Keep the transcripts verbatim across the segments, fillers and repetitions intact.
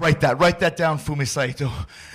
Write that. Write that down, Fumi Saito.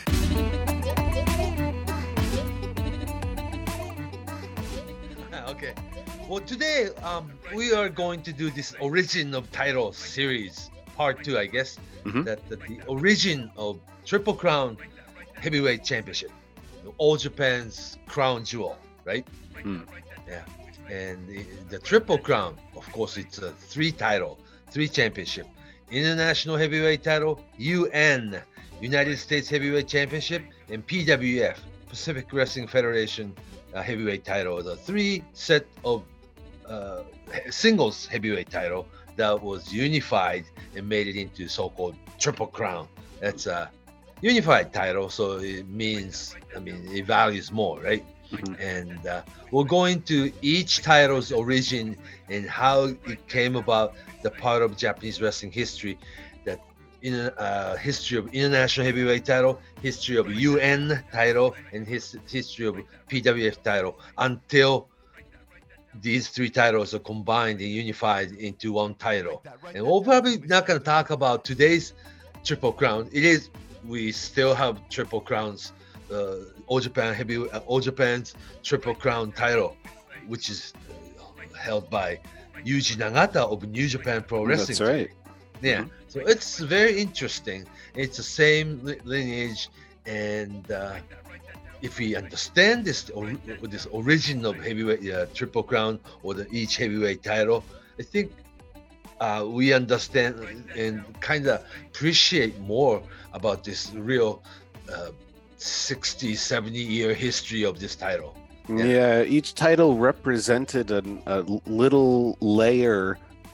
Okay. Well, today um, we are going to do this origin of title series, part two, I guess. Mm-hmm. That, that the origin of Triple Crown Heavyweight Championship, All Japan's crown jewel, right? Mm. Yeah. And the, the Triple Crown, of course, it's a three title, three championship. International Heavyweight title, U N, United States Heavyweight Championship, and P W F, Pacific Wrestling Federation uh, Heavyweight title. The three set of uh, singles heavyweight title that was unified and made it into so-called Triple Crown. That's a unified title, so it means, I mean, it values more, right? Mm-hmm. And uh, we're going to each title's origin and how it came about, the part of Japanese wrestling history, that in uh, history of international heavyweight title, history of U N title, and his history of P W F title, until these three titles are combined and unified into one title. And we're probably not going to talk about today's Triple Crown. It is, we still have Triple Crowns. Uh, All Japan heavy, uh, All Japan's Triple Crown title, which is uh, held by Yuji Nagata of New Japan Pro Wrestling. That's right. Yeah, Mm-hmm. So it's very interesting. It's the same li- lineage, and uh, if we understand this, or, this origin of heavyweight uh, Triple Crown or the each heavyweight title, I think uh, we understand and kind of appreciate more about this real. Uh, sixty, seventy year history of this title. Yeah, Yeah. each title represented an, a little layer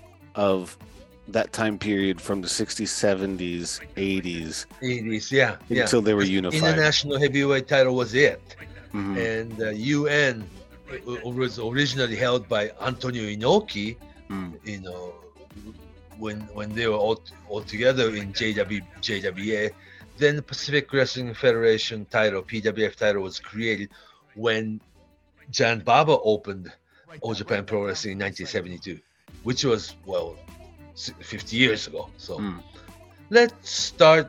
of that time period from the sixties, seventies, eighties eighties, yeah, yeah. until they were unified. International heavyweight title was it. Mhm. And uh, U N was originally held by Antonio Inoki, Mm. you know, when when they were all, all together in J W, J W A. Then the Pacific Wrestling Federation title, P W F title, was created when Jan Baba opened All Japan Pro Wrestling in nineteen seventy-two, which was, well, fifty years ago. So Mm. let's start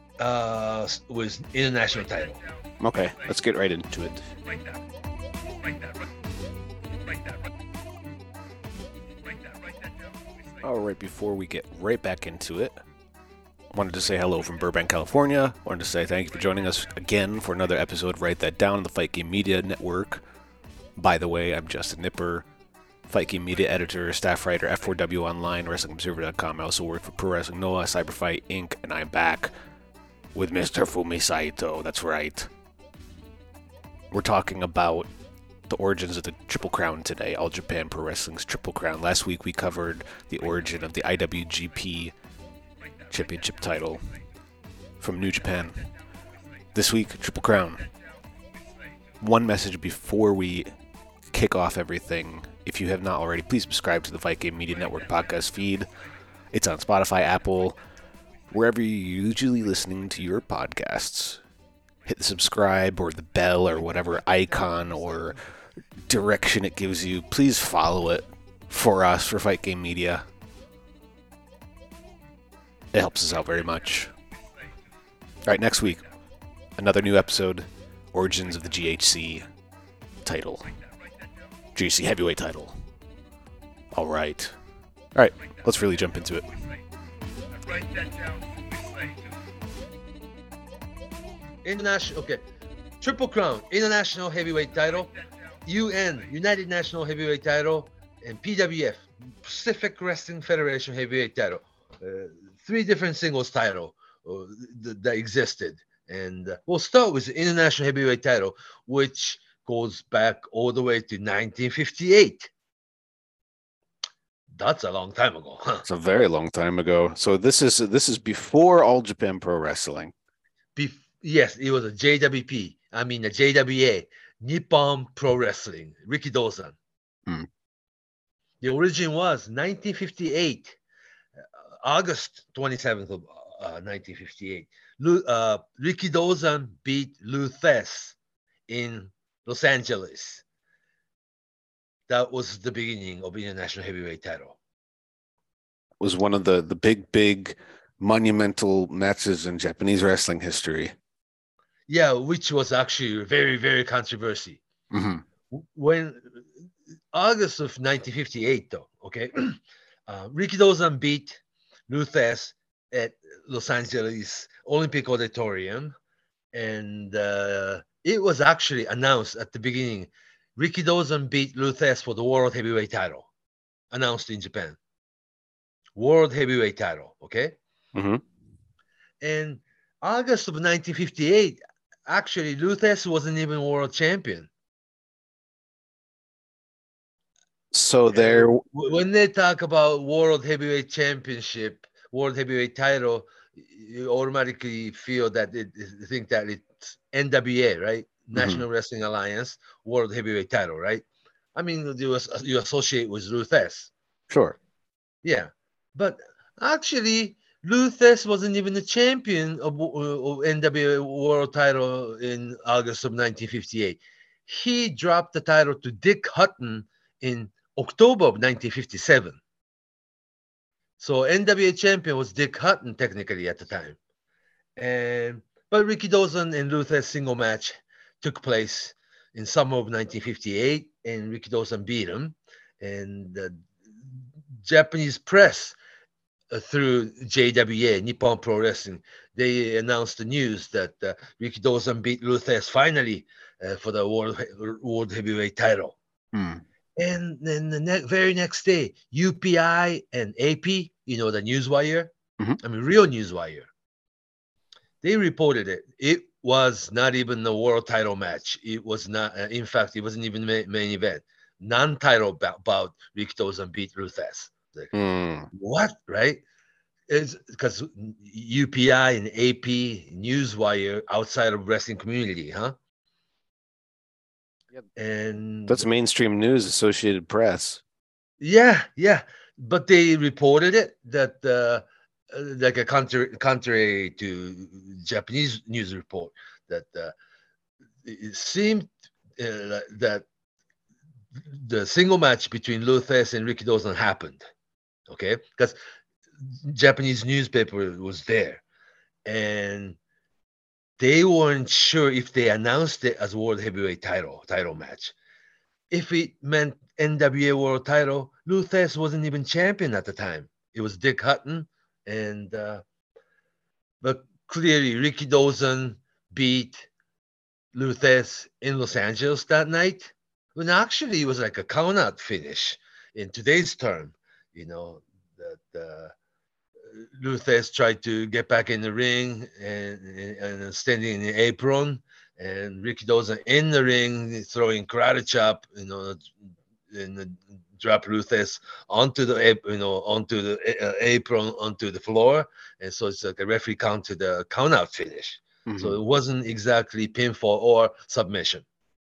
uh, with international title. Okay, let's get right into it. All right, before we get right back into it, wanted to say hello from Burbank, California. Wanted to say thank you for joining us again for another episode of Write That Down on the Fight Game Media Network. By the way, I'm Justin Nipper, Fight Game Media Editor, staff writer, F four W Online, Wrestling Observer dot com. I also work for Pro Wrestling Noah, Cyberfight Incorporated, and I'm back with Mister Fumi Saito. That's right. We're talking about the origins of the Triple Crown today, All Japan Pro Wrestling's Triple Crown. Last week we covered the origin of the I W G P Championship title from New Japan. This week, Triple Crown. One message before we kick off everything. If you have not already, please subscribe to the Fight Game Media Network podcast feed. It's on Spotify, Apple, wherever you're usually listening to your podcasts. Hit the subscribe or the bell or whatever icon or direction it gives you. Please follow it for us, for Fight Game Media. It helps us out very much. Alright, next week, another new episode, Origins of the G H C title. G H C heavyweight title. Alright. Alright, let's really jump into it. International, okay. Triple Crown, International Heavyweight title, U N, United National Heavyweight title, and P W F, Pacific Wrestling Federation Heavyweight title. Uh, three different singles title uh, th- that existed. And uh, we'll start with the International Heavyweight title, which goes back all the way to nineteen fifty-eight. That's a long time ago. Huh? It's a very long time ago. So this is this is before All Japan Pro Wrestling. Bef- yes, it was a J W P. I mean, a J W A, Nippon Pro Wrestling, Rikidozan. Hmm. The origin was nineteen fifty-eight, uh, August twenty-seventh of uh, nineteen fifty-eight. Lu- uh, Rikidozan beat Lou Thesz in Los Angeles. That was the beginning of International Heavyweight title. Was one of the, the big, big monumental matches in Japanese wrestling history. Yeah, which was actually very, very controversy. Mm-hmm. When August of nineteen fifty-eight, though, okay, uh, Rikidozan beat Luthez at Los Angeles Olympic Auditorium, and uh, it was actually announced at the beginning. Rikidozan beat Luthez for the World Heavyweight title, announced in Japan. World Heavyweight title, okay? Mm-hmm. And August of nineteen fifty-eight, actually, Luthez wasn't even world champion. So there, Uh, when they talk about World Heavyweight Championship, World Heavyweight title, you automatically feel that it think that it's N W A, right? National mm-hmm. Wrestling Alliance World Heavyweight title, right? I mean, you, you associate with Luthez. Sure. Yeah, but actually, Luthez wasn't even the champion of, of N W A World title in August of nineteen fifty-eight. He dropped the title to Dick Hutton in October of nineteen fifty-seven. So N W A champion was Dick Hutton technically at the time. And but Rikidozan and Luthez single match took place in summer of nineteen fifty-eight, and Rikidozan beat him. And the Japanese press uh, through J W A, Nippon Pro Wrestling, they announced the news that uh, Rikidozan beat Luthez finally uh, for the world world heavyweight title. Hmm. And then the ne- very next day, U P I and A P, you know, the Newswire, mm-hmm. I mean, real Newswire, they reported it. It was not even the world title match. It was not, uh, in fact, it wasn't even main, main event. Non-title bout, bout Rikidozan beat Luthez. Like, mm. What, right? It's because U P I and A P, Newswire, outside of wrestling community, huh? Yep. And That's mainstream news, Associated Press. Yeah, yeah, but they reported it that uh, uh, like a contrary, contrary to Japanese news report that uh, it seemed uh, that the single match between Luthez and Rikidozan happened. Okay, because Japanese newspaper was there, and they weren't sure if they announced it as world heavyweight title title match. If it meant N W A world title, Luthez wasn't even champion at the time. It was Dick Hutton, and uh, but clearly Rikidozan beat Luthez in Los Angeles that night. When actually it was like a count-out finish in today's term. You know that uh, Luthez tried to get back in the ring and, and, and standing in the apron, and Rikidozan in the ring throwing karate chop, you know, and drop Luthez onto the you know onto the uh, apron onto the floor, and so it's like a referee count to the count out finish. Mm-hmm. So it wasn't exactly pinfall or submission,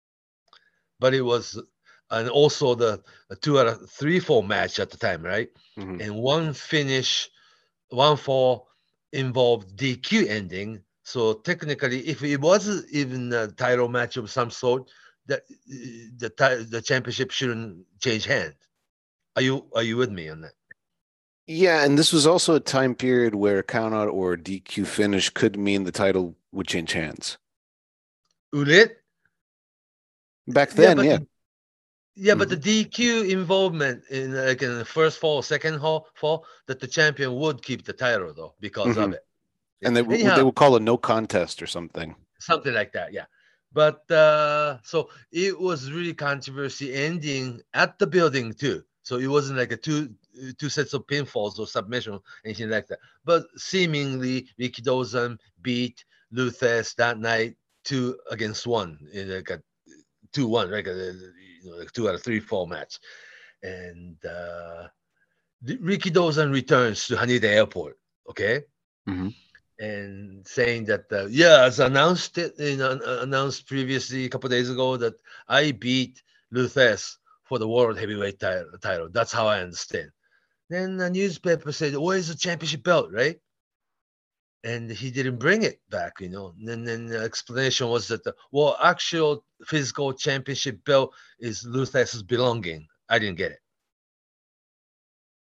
but it was, and also the two out of three fall match at the time, right? Mm-hmm. And one finish, one fall involved D Q ending. So technically, if it was even a title match of some sort, that the the championship shouldn't change hands. Are you are you with me on that? Yeah, and this was also a time period where count out or D Q finish could mean the title would change hands. Would it? Back then, yeah. yeah. The, yeah, mm-hmm. But the D Q involvement in like in the first fall, second fall, fall, that the champion would keep the title though because mm-hmm. of it. And they Anyhow, they would call a no contest or something. Something like that, yeah. But uh, so it was really controversy ending at the building too. So it wasn't like a two two sets of pinfalls or submission, anything like that. But seemingly Rikidozan beat Luthez that night two against one in like a two one, like a you know, like two out of three fall match. And uh, Rikidozan returns to Haneda Airport. Okay. Mm-hmm. And saying that, uh, yeah, as announced it, you know, announced previously a couple of days ago that I beat Luthez for the world heavyweight title, title. That's how I understand. Then the newspaper said, where's the championship belt, right? And he didn't bring it back, you know. And then the explanation was that, the, well, actual physical championship belt is Luthez's belonging. I didn't get it.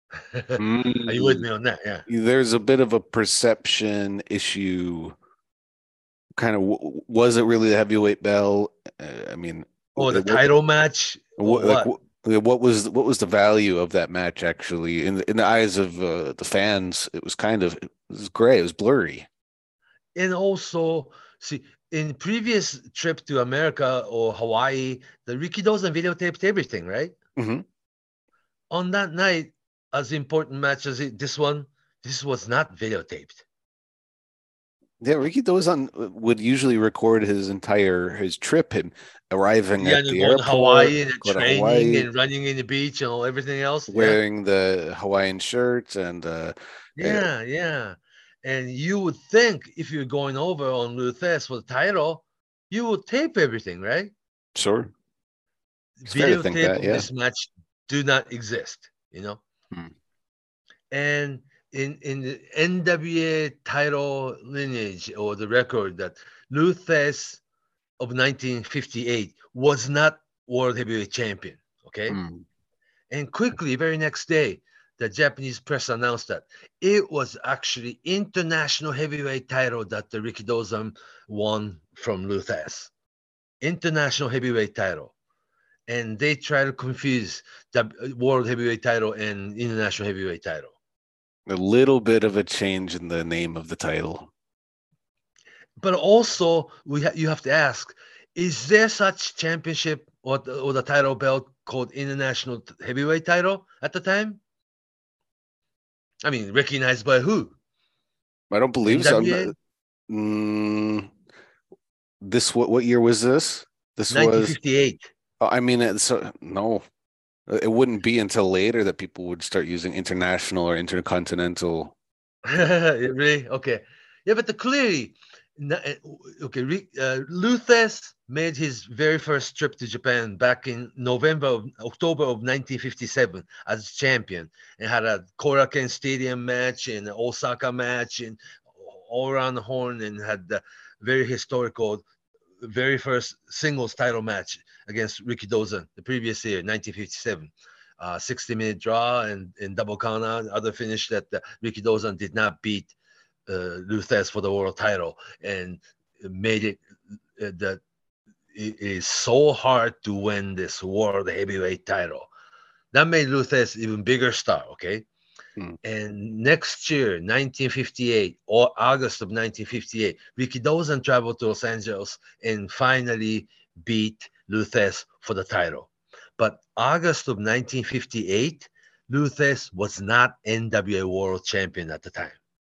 Are you with me on that? Yeah. There's a bit of a perception issue. Kind of, w- was it really the heavyweight belt? Uh, I mean, Or the it- what, title match, or what, like, what? what, what was what was the value of that match actually in the, in the eyes of uh, the fans? It was kind of it was gray. It was blurry. And also, see, in previous trip to America or Hawaii, the Rikidozan videotaped everything, right? Hmm. On that night, as important match as it, this one, this was not videotaped. Yeah, Ricky Dozan would usually record his entire his trip and arriving Yeah, at and the going to airport, Hawaii and go to training Hawaii, and running in the beach and all everything else. Yeah, wearing the Hawaiian shirt and uh, uh, yeah, yeah. And you would think if you're going over on Luthes for the title, you would tape everything, right? sure, it's fair to think Videotape that. of Yeah. this match do not exist, you know. Hmm. And in in the N W A title lineage or the record that Luthes of nineteen fifty-eight was not world heavyweight champion. Okay. Hmm. And quickly, very next day, the Japanese press announced that it was actually international heavyweight title that the Rikidozan won from Luthes. International heavyweight title. And they try to confuse the world heavyweight title and international heavyweight title. A little bit of a change in the name of the title. But also, we ha- you have to ask: is there such championship or the, or the title belt called international heavyweight title at the time? I mean, recognized by who? I don't believe so. N W A? Mm, this what what year was this? This was. nineteen fifty-eight. I mean, it's uh, no. It wouldn't be until later that people would start using international or intercontinental. Really? Okay. Yeah, but the clearly, okay, uh, Luthes made his very first trip to Japan back in November, of, October of nineteen fifty-seven as champion, and had a Korakuen Stadium match and an Osaka match and all around the horn, and had the very historical, very first singles title match against Rikidozan the previous year, nineteen fifty-seven. Uh, sixty minute draw and, and double count out, other finish that uh, Rikidozan did not beat uh, Luthes for the world title, and made it uh, that it is so hard to win this world heavyweight title. That made Luthes even bigger star, okay? Hmm. And next year, nineteen fifty-eight, or August of nineteen fifty-eight, Rikidozan traveled to Los Angeles and finally beat Luthes for the title. But August of nineteen fifty-eight, Luthes was not N W A world champion at the time.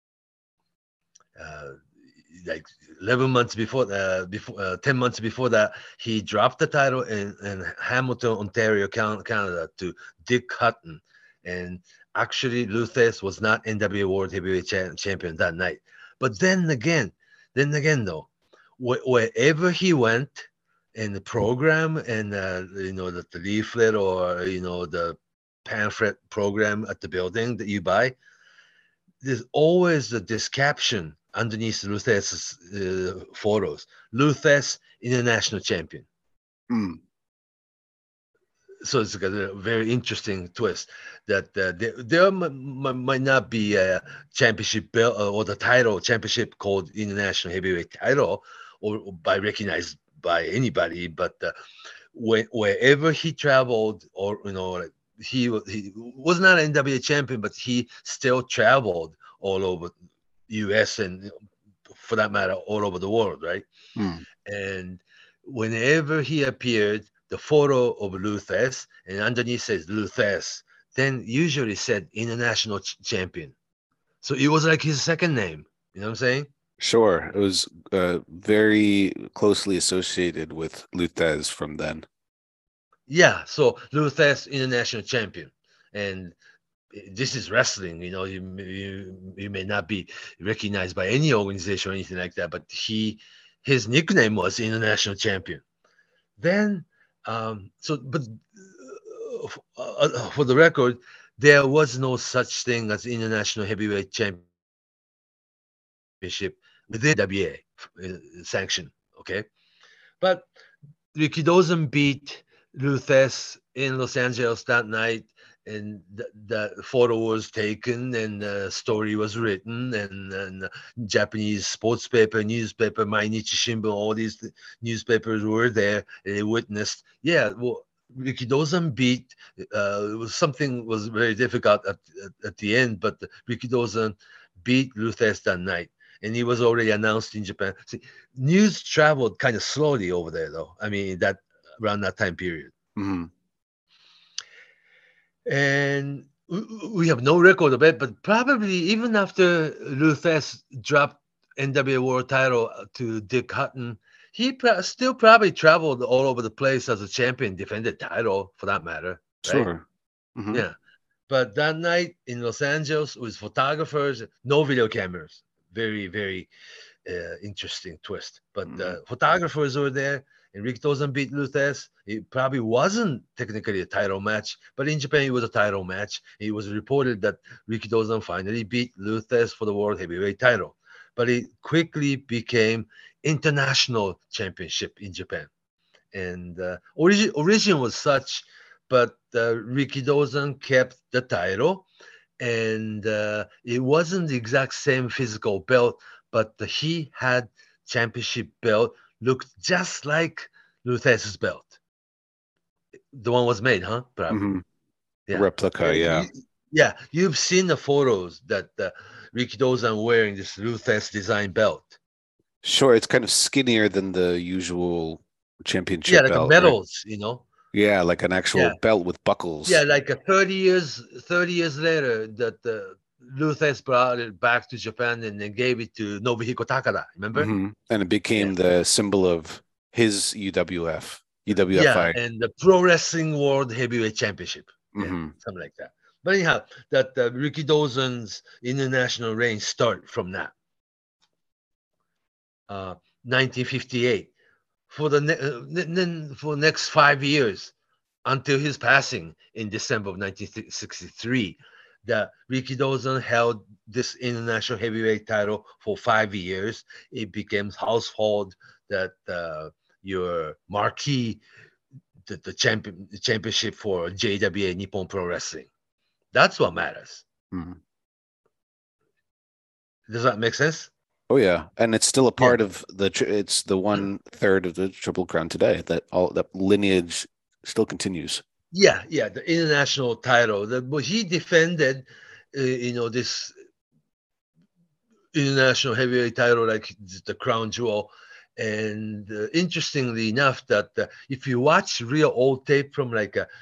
Uh, like eleven months before, uh, before uh, ten months before that, he dropped the title in, in Hamilton, Ontario, Canada, to Dick Hutton. And actually, Luthes was not N W A World Heavyweight cha- Champion that night. But then again, then again, though, wh- wherever he went in the program and, uh, you know, the, the leaflet or, you know, the pamphlet program at the building that you buy, there's always the, this caption underneath Luthes' uh, photos: Luthes International Champion. Hmm. So it's got a very interesting twist that uh, there, there m- m- might not be a championship belt uh, or the title championship called International Heavyweight Title or, or by recognized by anybody, but uh, when, wherever he traveled, or you know, he, he was not an N W A champion, but he still traveled all over U S and, for that matter, all over the world, right? Hmm. And whenever he appeared, the photo of Luthes, and underneath says Luthes, then usually said international ch- champion. So it was like his second name. You know what I'm saying? Sure, it was uh, very closely associated with Luthez from then. Yeah. So Luthes international champion, and this is wrestling. You know, you, you you may not be recognized by any organization or anything like that, but he his nickname was international champion. Then, um, so but uh, uh, for the record, there was no such thing as international heavyweight championship within W A uh, sanction. Okay, but Rikidozan beat Luthes in Los Angeles that night, and the, the photo was taken and the story was written, and, and Japanese sports paper, newspaper, Mainichi Shimbun, all these newspapers were there. They witnessed, yeah, well, Rikidozan beat, uh, it was something was very difficult at, at, at the end, but Rikidozan beat Lou Thesz that night, and he was already announced in Japan. See, news traveled kind of slowly over there, though. I mean, that around that time period. Mm-hmm. And we have no record of it, but probably even after Lou Thesz dropped N W A World Title to Dick Hutton, he pro- still probably traveled all over the place as a champion, defended title for that matter. Right? Sure. Mm-hmm. Yeah. But that night in Los Angeles with photographers, no video cameras. Very, very uh, interesting twist. But mm-hmm. uh, photographers were there. And Rikidozan beat Lou Thesz. It probably wasn't technically a title match, but in Japan it was a title match. It was reported that Rikidozan finally beat Lou Thesz for the World Heavyweight title, but it quickly became international championship in Japan. And uh, origin origin was such, but uh, Rikidozan kept the title, and uh, it wasn't the exact same physical belt, but the, he had championship belt. Looked just like Lou Thesz's belt. The one was made, huh? Mm-hmm. Yeah. Replica, yeah. You, yeah, you've seen the photos that uh, Rikidozan wearing this Lou Thesz design belt. Sure, it's kind of skinnier than the usual championship yeah, like belt. medals, right? You know? Yeah, like an actual yeah. belt with buckles. Yeah, like a thirty years, thirty years later, that uh, Lou Thesz brought it back to Japan and then gave it to Nobuhiko Takada, remember? Mm-hmm. And it became yeah. the symbol of his U W F, U W F I. Yeah, and the Pro Wrestling World Heavyweight Championship. Mm-hmm. Yeah, something like that. But anyhow, that uh, Rikidozan's international reign start from that. Uh, nineteen fifty-eight. For the ne- uh, ne- for next five years, until his passing in December of nineteen sixty-three, that Rikidozan held this international heavyweight title for five years. It became household that uh, your marquee, the, the champion the championship for J W A Nippon Pro Wrestling. That's what matters. Mm-hmm. Does that make sense? Oh yeah, and it's still a part yeah. of the. It's the one third of the Triple Crown today. That all that lineage still continues. Yeah, yeah, the international title. The, but he defended, uh, you know, this international heavyweight title like the crown jewel. And uh, interestingly enough, that uh, if you watch real old tape from like a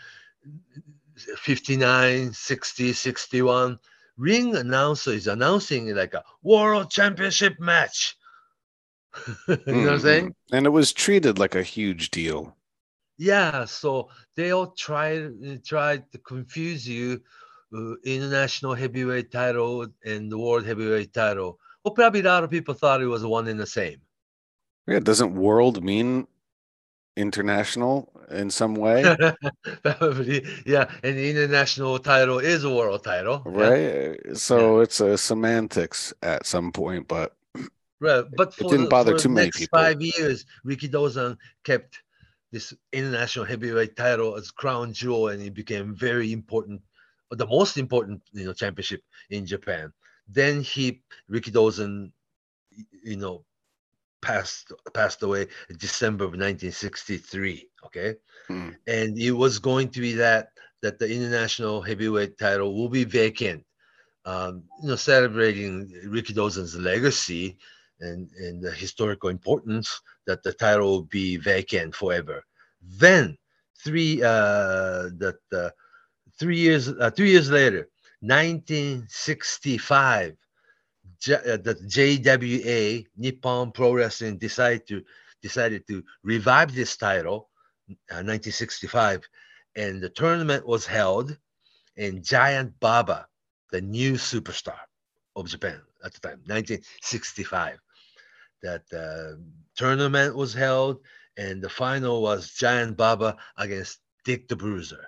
fifty-nine, sixty, sixty-one, ring announcer is announcing like a world championship match. you mm-hmm. know what I'm saying? And it was treated like a huge deal. Yeah, so they all tried tried to confuse you, uh, international heavyweight title and the world heavyweight title. Well, probably a lot of people thought it was one and the same. Yeah, doesn't world mean international in some way? Probably, yeah. And the international title is a world title, right? Yeah? So yeah. It's a semantics at some point, but right. But for it didn't the, bother for too the many next people. Five years, Rikidozan kept this international heavyweight title as crown jewel, and it became very important, the most important, you know, championship in Japan. Then he, Rikidozan, you know, passed passed away in December of nineteen sixty-three. Okay, hmm. and it was going to be that that the international heavyweight title will be vacant, um, you know, celebrating Rikidozan's legacy and and the historical importance, that the title will be vacant forever. Then three uh that uh, three years uh, three years later, nineteen sixty-five, J- uh, the J W A Nippon Pro Wrestling decided to decided to revive this title, uh, nineteen sixty-five, and the tournament was held, and Giant Baba, the new superstar of Japan at the time, nineteen sixty-five, that uh, tournament was held, and the final was Giant Baba against Dick the Bruiser.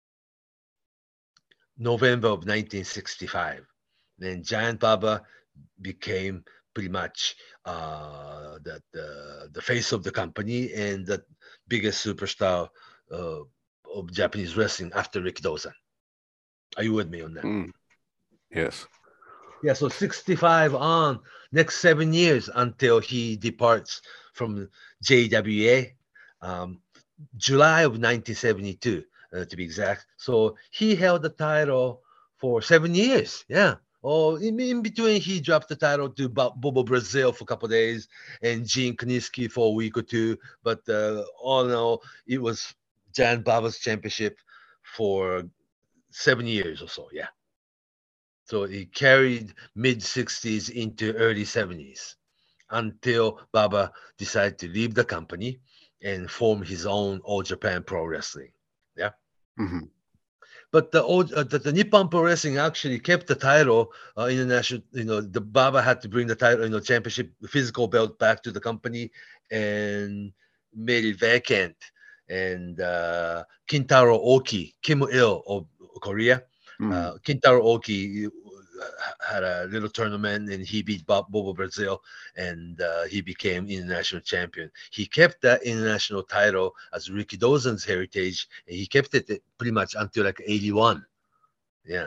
November of nineteen sixty-five. Then Giant Baba became pretty much uh, that uh, the face of the company and the biggest superstar uh, of Japanese wrestling after Rikidozan. Are you with me on that? Mm. Yes. Yeah, so sixty-five on, next seven years until he departs from J W A, um, July of nineteen seventy-two, uh, to be exact. So he held the title for seven years. Yeah. Oh, in, in between, he dropped the title to Bo- Bobo Brazil for a couple of days and Gene Kaniski for a week or two. But uh, all in all, it was Jan Baba's championship for seven years or so. Yeah. So he carried mid sixties into early seventies until Baba decided to leave the company and form his own All Japan Pro Wrestling. Yeah. Mm-hmm. But the old, uh, the, the Nippon Pro Wrestling actually kept the title uh, international. You know, the Baba had to bring the title, you know, championship physical belt back to the company and made it vacant. And uh, Kintaro Oki, Kim Il of Korea, Mm-hmm. uh, Kintaro Oki uh, had a little tournament and he beat Bob Bobo Brazil and uh, he became international champion. He kept that international title as Rikidozan's heritage and he kept it pretty much until like eighty-one. Yeah.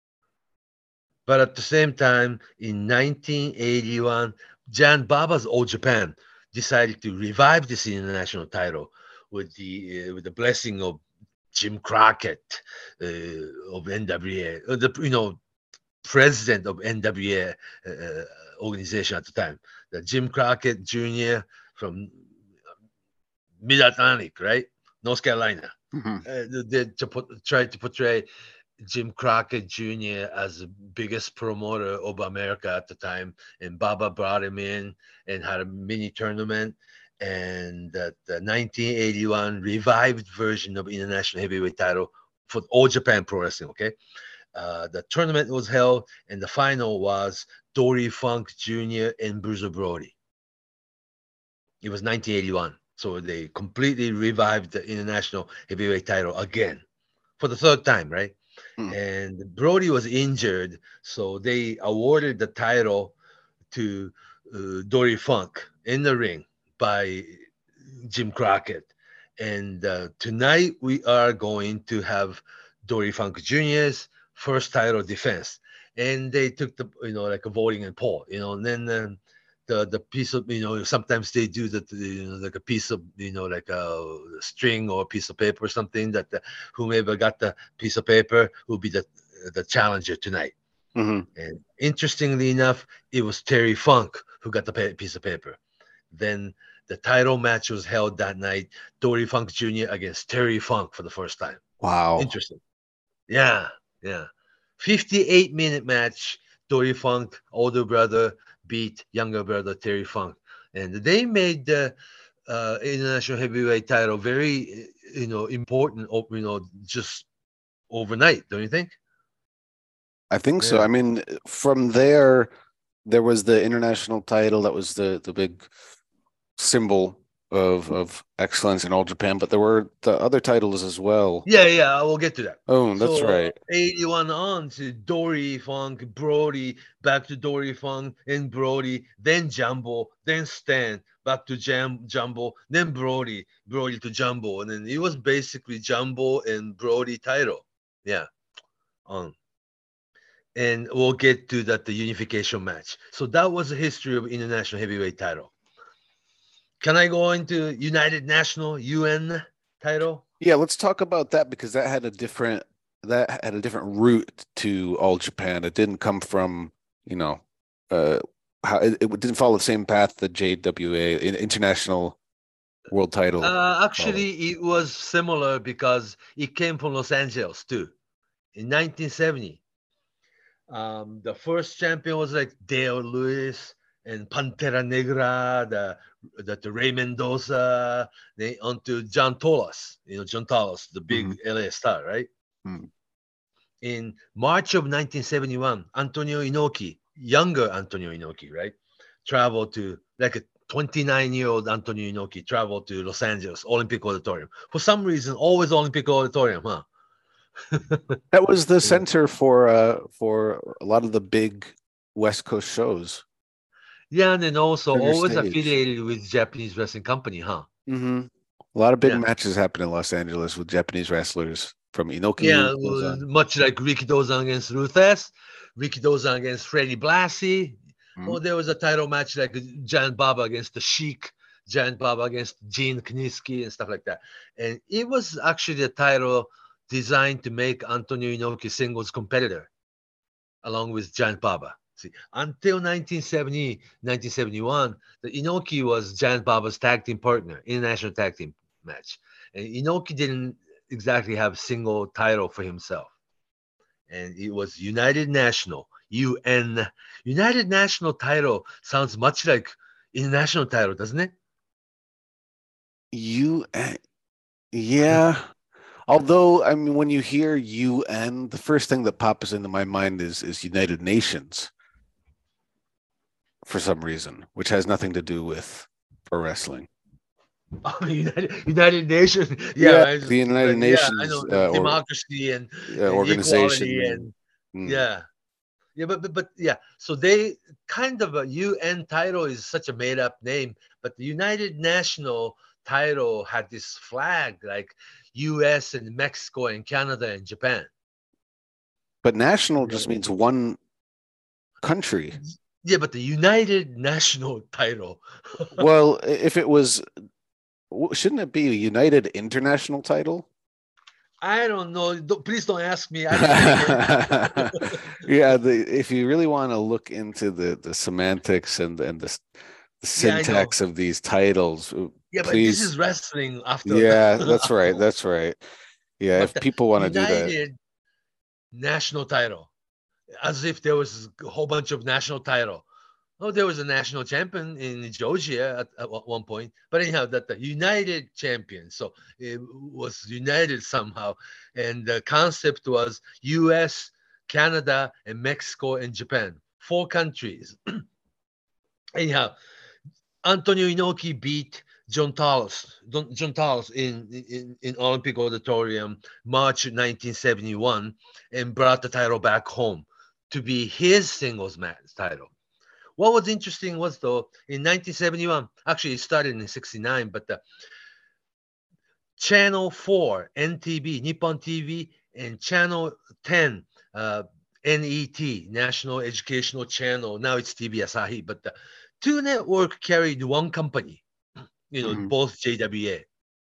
But at the same time, in nineteen eighty-one, Jan Baba's All Japan decided to revive this international title with the uh, with the blessing of Jim Crockett uh, of N W A, uh, the you know president of N W A uh, organization at the time, the Jim Crockett Junior from Mid Atlantic, right, North Carolina. Mm-hmm. Uh, they, they to put, tried to portray Jim Crockett Junior as the biggest promoter of America at the time, and Baba brought him in and had a mini tournament. And that the nineteen eighty-one revived version of international heavyweight title for All Japan Pro Wrestling. Okay, uh, the tournament was held, and the final was Dory Funk Junior and Bruiser Brody. It was nineteen eighty-one, so they completely revived the international heavyweight title again for the third time, right? Mm. And Brody was injured, so they awarded the title to uh, Dory Funk in the ring by Jim Crockett. And uh, tonight we are going to have Dory Funk Junior's first title defense. And they took the, you know, like a voting and poll, you know, and then uh, the the piece of, you know, sometimes they do that, you know, like a piece of, you know, like a string or a piece of paper or something that the, whomever got the piece of paper will be the the challenger tonight. Mm-hmm. And interestingly enough, it was Terry Funk who got the pa- piece of paper. Then the title match was held that night, Dory Funk Junior against Terry Funk for the first time. Wow. Interesting. Yeah, yeah. fifty-eight minute match. Dory Funk, older brother, beat younger brother Terry Funk. And they made the uh, international heavyweight title very, you know, important, you know, just overnight, don't you think? I think so. Yeah. I mean, from there, there was the international title that was the the big symbol of of excellence in All Japan, but there were the other titles as well. Yeah, yeah, I will get to that. Oh, that's So, right. eighty-one on to Dory Funk, Brody, back to Dory Funk, and Brody, then Jumbo, then Stan, back to Jam Jumbo, then Brody, Brody to Jumbo, and then it was basically Jumbo and Brody title. Yeah, on. And we'll get to that the unification match. So that was the history of international heavyweight title. Can I go into United National U N title? Yeah, let's talk about that because that had a different that had a different route to All Japan. It didn't come from, you know, uh, how it, it didn't follow the same path that J W A international world title. Uh, actually, it was similar because it came from Los Angeles too. In nineteen seventy, um, the first champion was like Dale Lewis and Pantera Negra, the the, the Ray Mendoza, they onto John Tolas, you know, John Tolas, the big Mhm. L A star, right? Mhm. In March of nineteen seventy-one, Antonio Inoki, younger Antonio Inoki, right, traveled to, like a twenty-nine-year-old Antonio Inoki traveled to Los Angeles Olympic Auditorium. For some reason, always Olympic Auditorium, huh? That was the center for uh for a lot of the big West Coast shows. Yeah, and then also Center always stage. affiliated with Japanese wrestling company, huh? Mm-hmm. A lot of big Yeah. matches happen in Los Angeles with Japanese wrestlers. from Inoki. Yeah, Dozan. much like Ricky Dozan against Ruthless, Ricky Dozan against Freddie Blassie. Mhm. Or there was a title match like Giant Baba against the Sheik, Giant Baba against Gene Kiniski and stuff like that. And it was actually a title designed to make Antonio Inoki singles competitor, along with Giant Baba. See, until nineteen seventy, nineteen seventy-one, the Inoki was Giant Baba's tag team partner, international tag team match. And Inoki didn't exactly have a single title for himself. And it was United National, U N. United National title sounds much like international title, doesn't it? U N, yeah. Although, I mean, when you hear U N, the first thing that pops into my mind is is United Nations for some reason, which has nothing to do with pro wrestling. Oh, United, United Nations. Yeah, Yeah, I just- the United but yeah, I Nations know uh, or democracy and, uh, and organization. equality and Mm. yeah, yeah, but, but but yeah. So they kind of a U N title is such a made up name, but the United National title had this flag like U S and Mexico and Canada and Japan. But national just means one country. Yeah, but the United National title. Well, if it was, w- shouldn't it be a United International title? I don't know. Don't, please don't ask me. I don't know. Yeah, the, if you really want to look into the, the semantics and and the, the Yeah, I know. syntax of these titles, uh, Yeah, but please. this is wrestling after. Yeah, that's right. That's right. Yeah, But if the people want to do that. United National title, as if there was a whole bunch of national title. Oh, there was a national champion in Georgia at, at one point, but anyhow, that the United champion. So it was united somehow, and the concept was U S, Canada, and Mexico and Japan, four countries. Anyhow, Antonio Inoki beat John Talos, John, John Talos in, in, in Olympic Auditorium, March nineteen seventy-one, and brought the title back home to be his singles match title. What was interesting was, though, in nineteen seventy-one, actually it started in sixty-nine, but the Channel four, N T V, Nippon T V, and Channel ten, uh, N E T, National Educational Channel, now it's T V Asahi, but the two network carried one company, you know, Mhm. both J W A.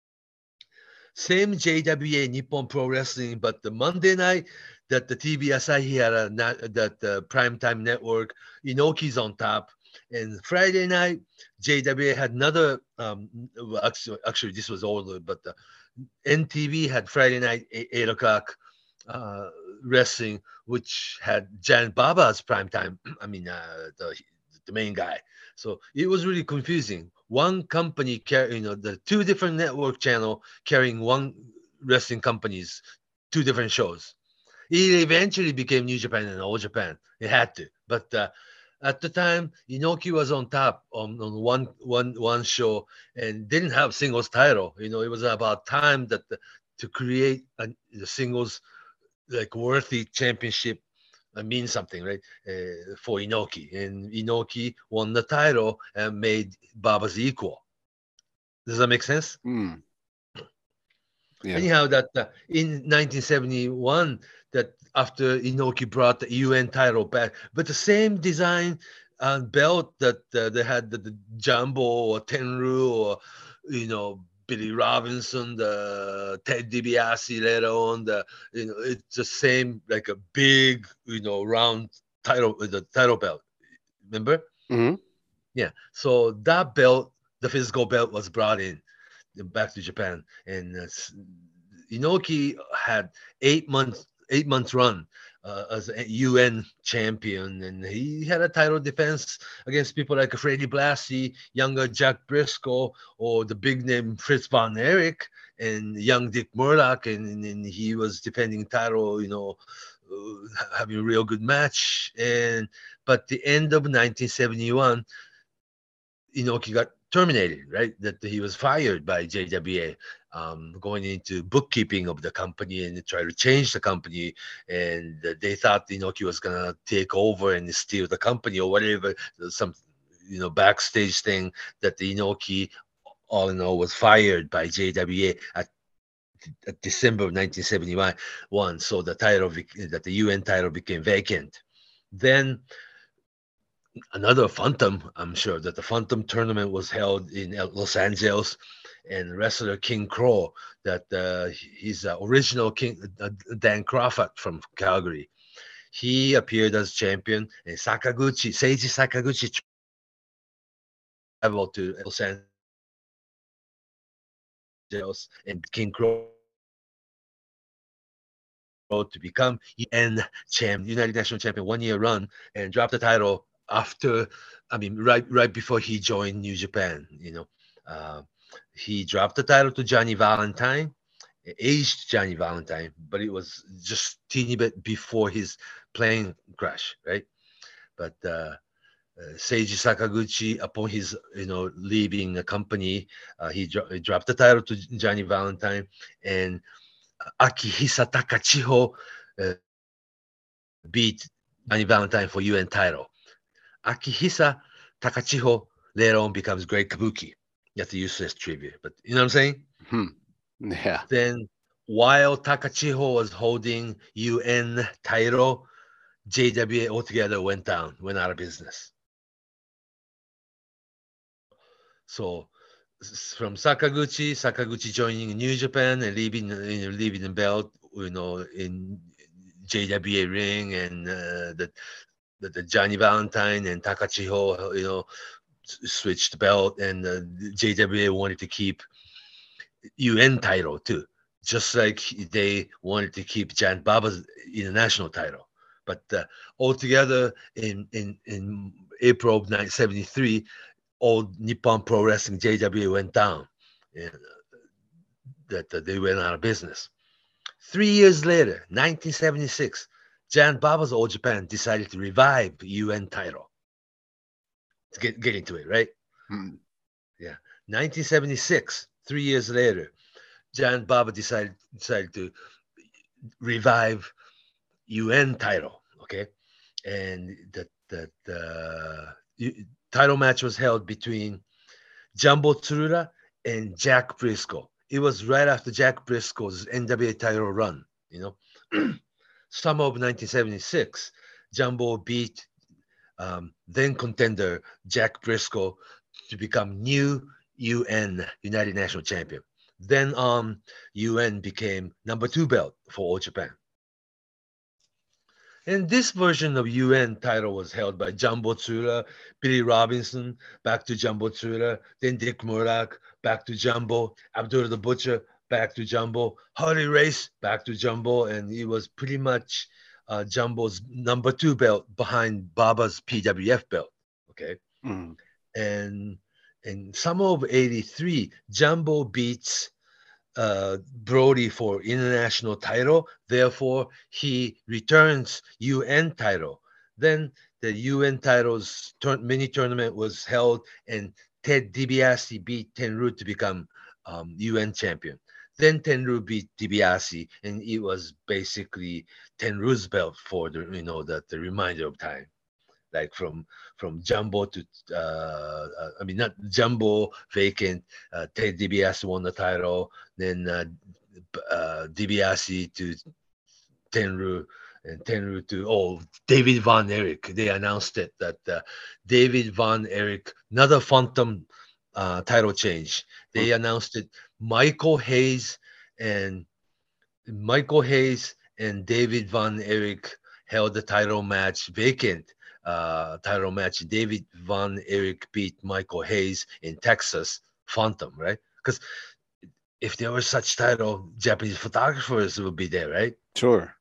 Same J W A, Nippon Pro Wrestling, but the Monday night that the T V Asahi had a that the primetime network, Inoki's on top, and Friday night J W A had another. Um, well, actually, actually, this was older, but the N T V had Friday night eight, eight o'clock uh, wrestling, which had Giant Baba as primetime. I mean, uh, the the main guy. So it was really confusing. One company carry, you know, the two different network channel carrying one wrestling companies, two different shows. It eventually became New Japan and All Japan. It had to, but uh, at the time, Inoki was on top on, on one one one show and didn't have singles title. You know, it was about time that the, to create a, the singles like worthy championship uh, means something, right? Uh, for Inoki, and Inoki won the title and made Baba's equal. Does that make sense? Mm. Yeah. Anyhow, that uh, in nineteen seventy-one, that after Inoki brought the U N title back, but the same design and belt that uh, they had the, the Jumbo or Tenru or you know Billy Robinson, the Ted DiBiase later on, the you know it's the same like a big you know round title the title belt. Remember? Mhm. Yeah. So that belt, the physical belt, was brought in back to Japan, and uh, Inoki had eight months eight months run uh, as a U N champion, and he had a title defense against people like Freddie Blassie, younger Jack Briscoe, or the big name Fritz von Erich, and young Dick Murdoch, and, and, and he was defending title, you know, uh, having a real good match. And but the end of nineteen seventy-one, Inoki got terminated, right? That he was fired by J W A, um, going into bookkeeping of the company and try to change the company. And they thought Inoki was gonna take over and steal the company or whatever. Some, you know, backstage thing that the Inoki, all in all, was fired by J W A at uh, December of nineteen seventy-one. So the title that the U N title became vacant. Then another Phantom, I'm sure that the Phantom tournament was held in Los Angeles, and wrestler King Crow, that uh, he's uh, original King uh, Dan Crawford from Calgary. He appeared as champion, and Sakaguchi, Seiji Sakaguchi traveled to Los Angeles, and King Crow to become U N champ, United National Champion, one year run, and dropped the title after, I mean, right right before he joined New Japan. You know, uh, he dropped the title to Johnny Valentine, aged Johnny Valentine, but it was just teeny bit before his plane crash, right? But uh, uh, Seiji Sakaguchi, upon his you know leaving the company, uh, he, dro- he dropped the title to Johnny Valentine, and Akihisa Takachiho uh, beat Johnny Valentine for U N title. Akihisa Takachiho later on becomes Great Kabuki. That's a useless trivia, but you know what I'm saying? Hmm. Yeah. Then while Takachiho was holding U N title, J W A altogether went down, went out of business. So from Sakaguchi, Sakaguchi joining New Japan and leaving, you know, leaving the belt, you know, in J W A ring, and uh, the, the the Johnny Valentine and Takachiho, you know, switched belt, and uh, J W A wanted to keep U N title too, just like they wanted to keep Giant Baba's international title. But uh, altogether, in in in April of nineteen seventy-three, old Nippon Pro Wrestling J W A went down, and uh, that uh, they went out of business. Three years later, nineteen seventy-six, Giant Baba's All Japan decided to revive the U N title. Let's get, get into it, right? Hmm. Yeah. nineteen seventy-six, three years later, Giant Baba decided, decided to revive U N title, okay? And the, the, the title match was held between Jumbo Tsuruta and Jack Briscoe. It was right after Jack Briscoe's N W A title run, you know. Summer of nineteen seventy-six, Jumbo beat um, then contender Jack Briscoe to become new U N United National Champion. Then um, U N became number two belt for All Japan. And this version of U N title was held by Jumbo Tsuruta, Billy Robinson, back to Jumbo Tsuruta, then Dick Murdoch, back to Jumbo, Abdullah the Butcher, back to Jumbo, Harley Race, back to Jumbo, and he was pretty much uh, Jumbo's number two belt behind Baba's P W F belt, okay? Mm. And in summer of eighty-three, Jumbo beats uh, Brody for international title. Therefore, he returns U N title. Then the U N titles tur- mini tournament was held, and Ted DiBiase beat Tenryu to become um, U N champion. Then Tenryu beat DiBiase, and it was basically Tenryu's belt for the you know the, the remainder of time. Like from from Jumbo to uh, uh, I mean not Jumbo vacant. Uh, Ted DiBiase won the title. Then uh, uh, DiBiase to Tenryu, and Tenryu to oh David Von Erich. They announced it that uh, David Von Erich, another Phantom uh, title change. They Hmm. announced it. Michael Hayes and Michael Hayes and David Von Erich held the title match vacant. Uh, title match. David Von Erich beat Michael Hayes in Texas Phantom, right? Because if there was such title, Japanese photographers would be there, right? Sure.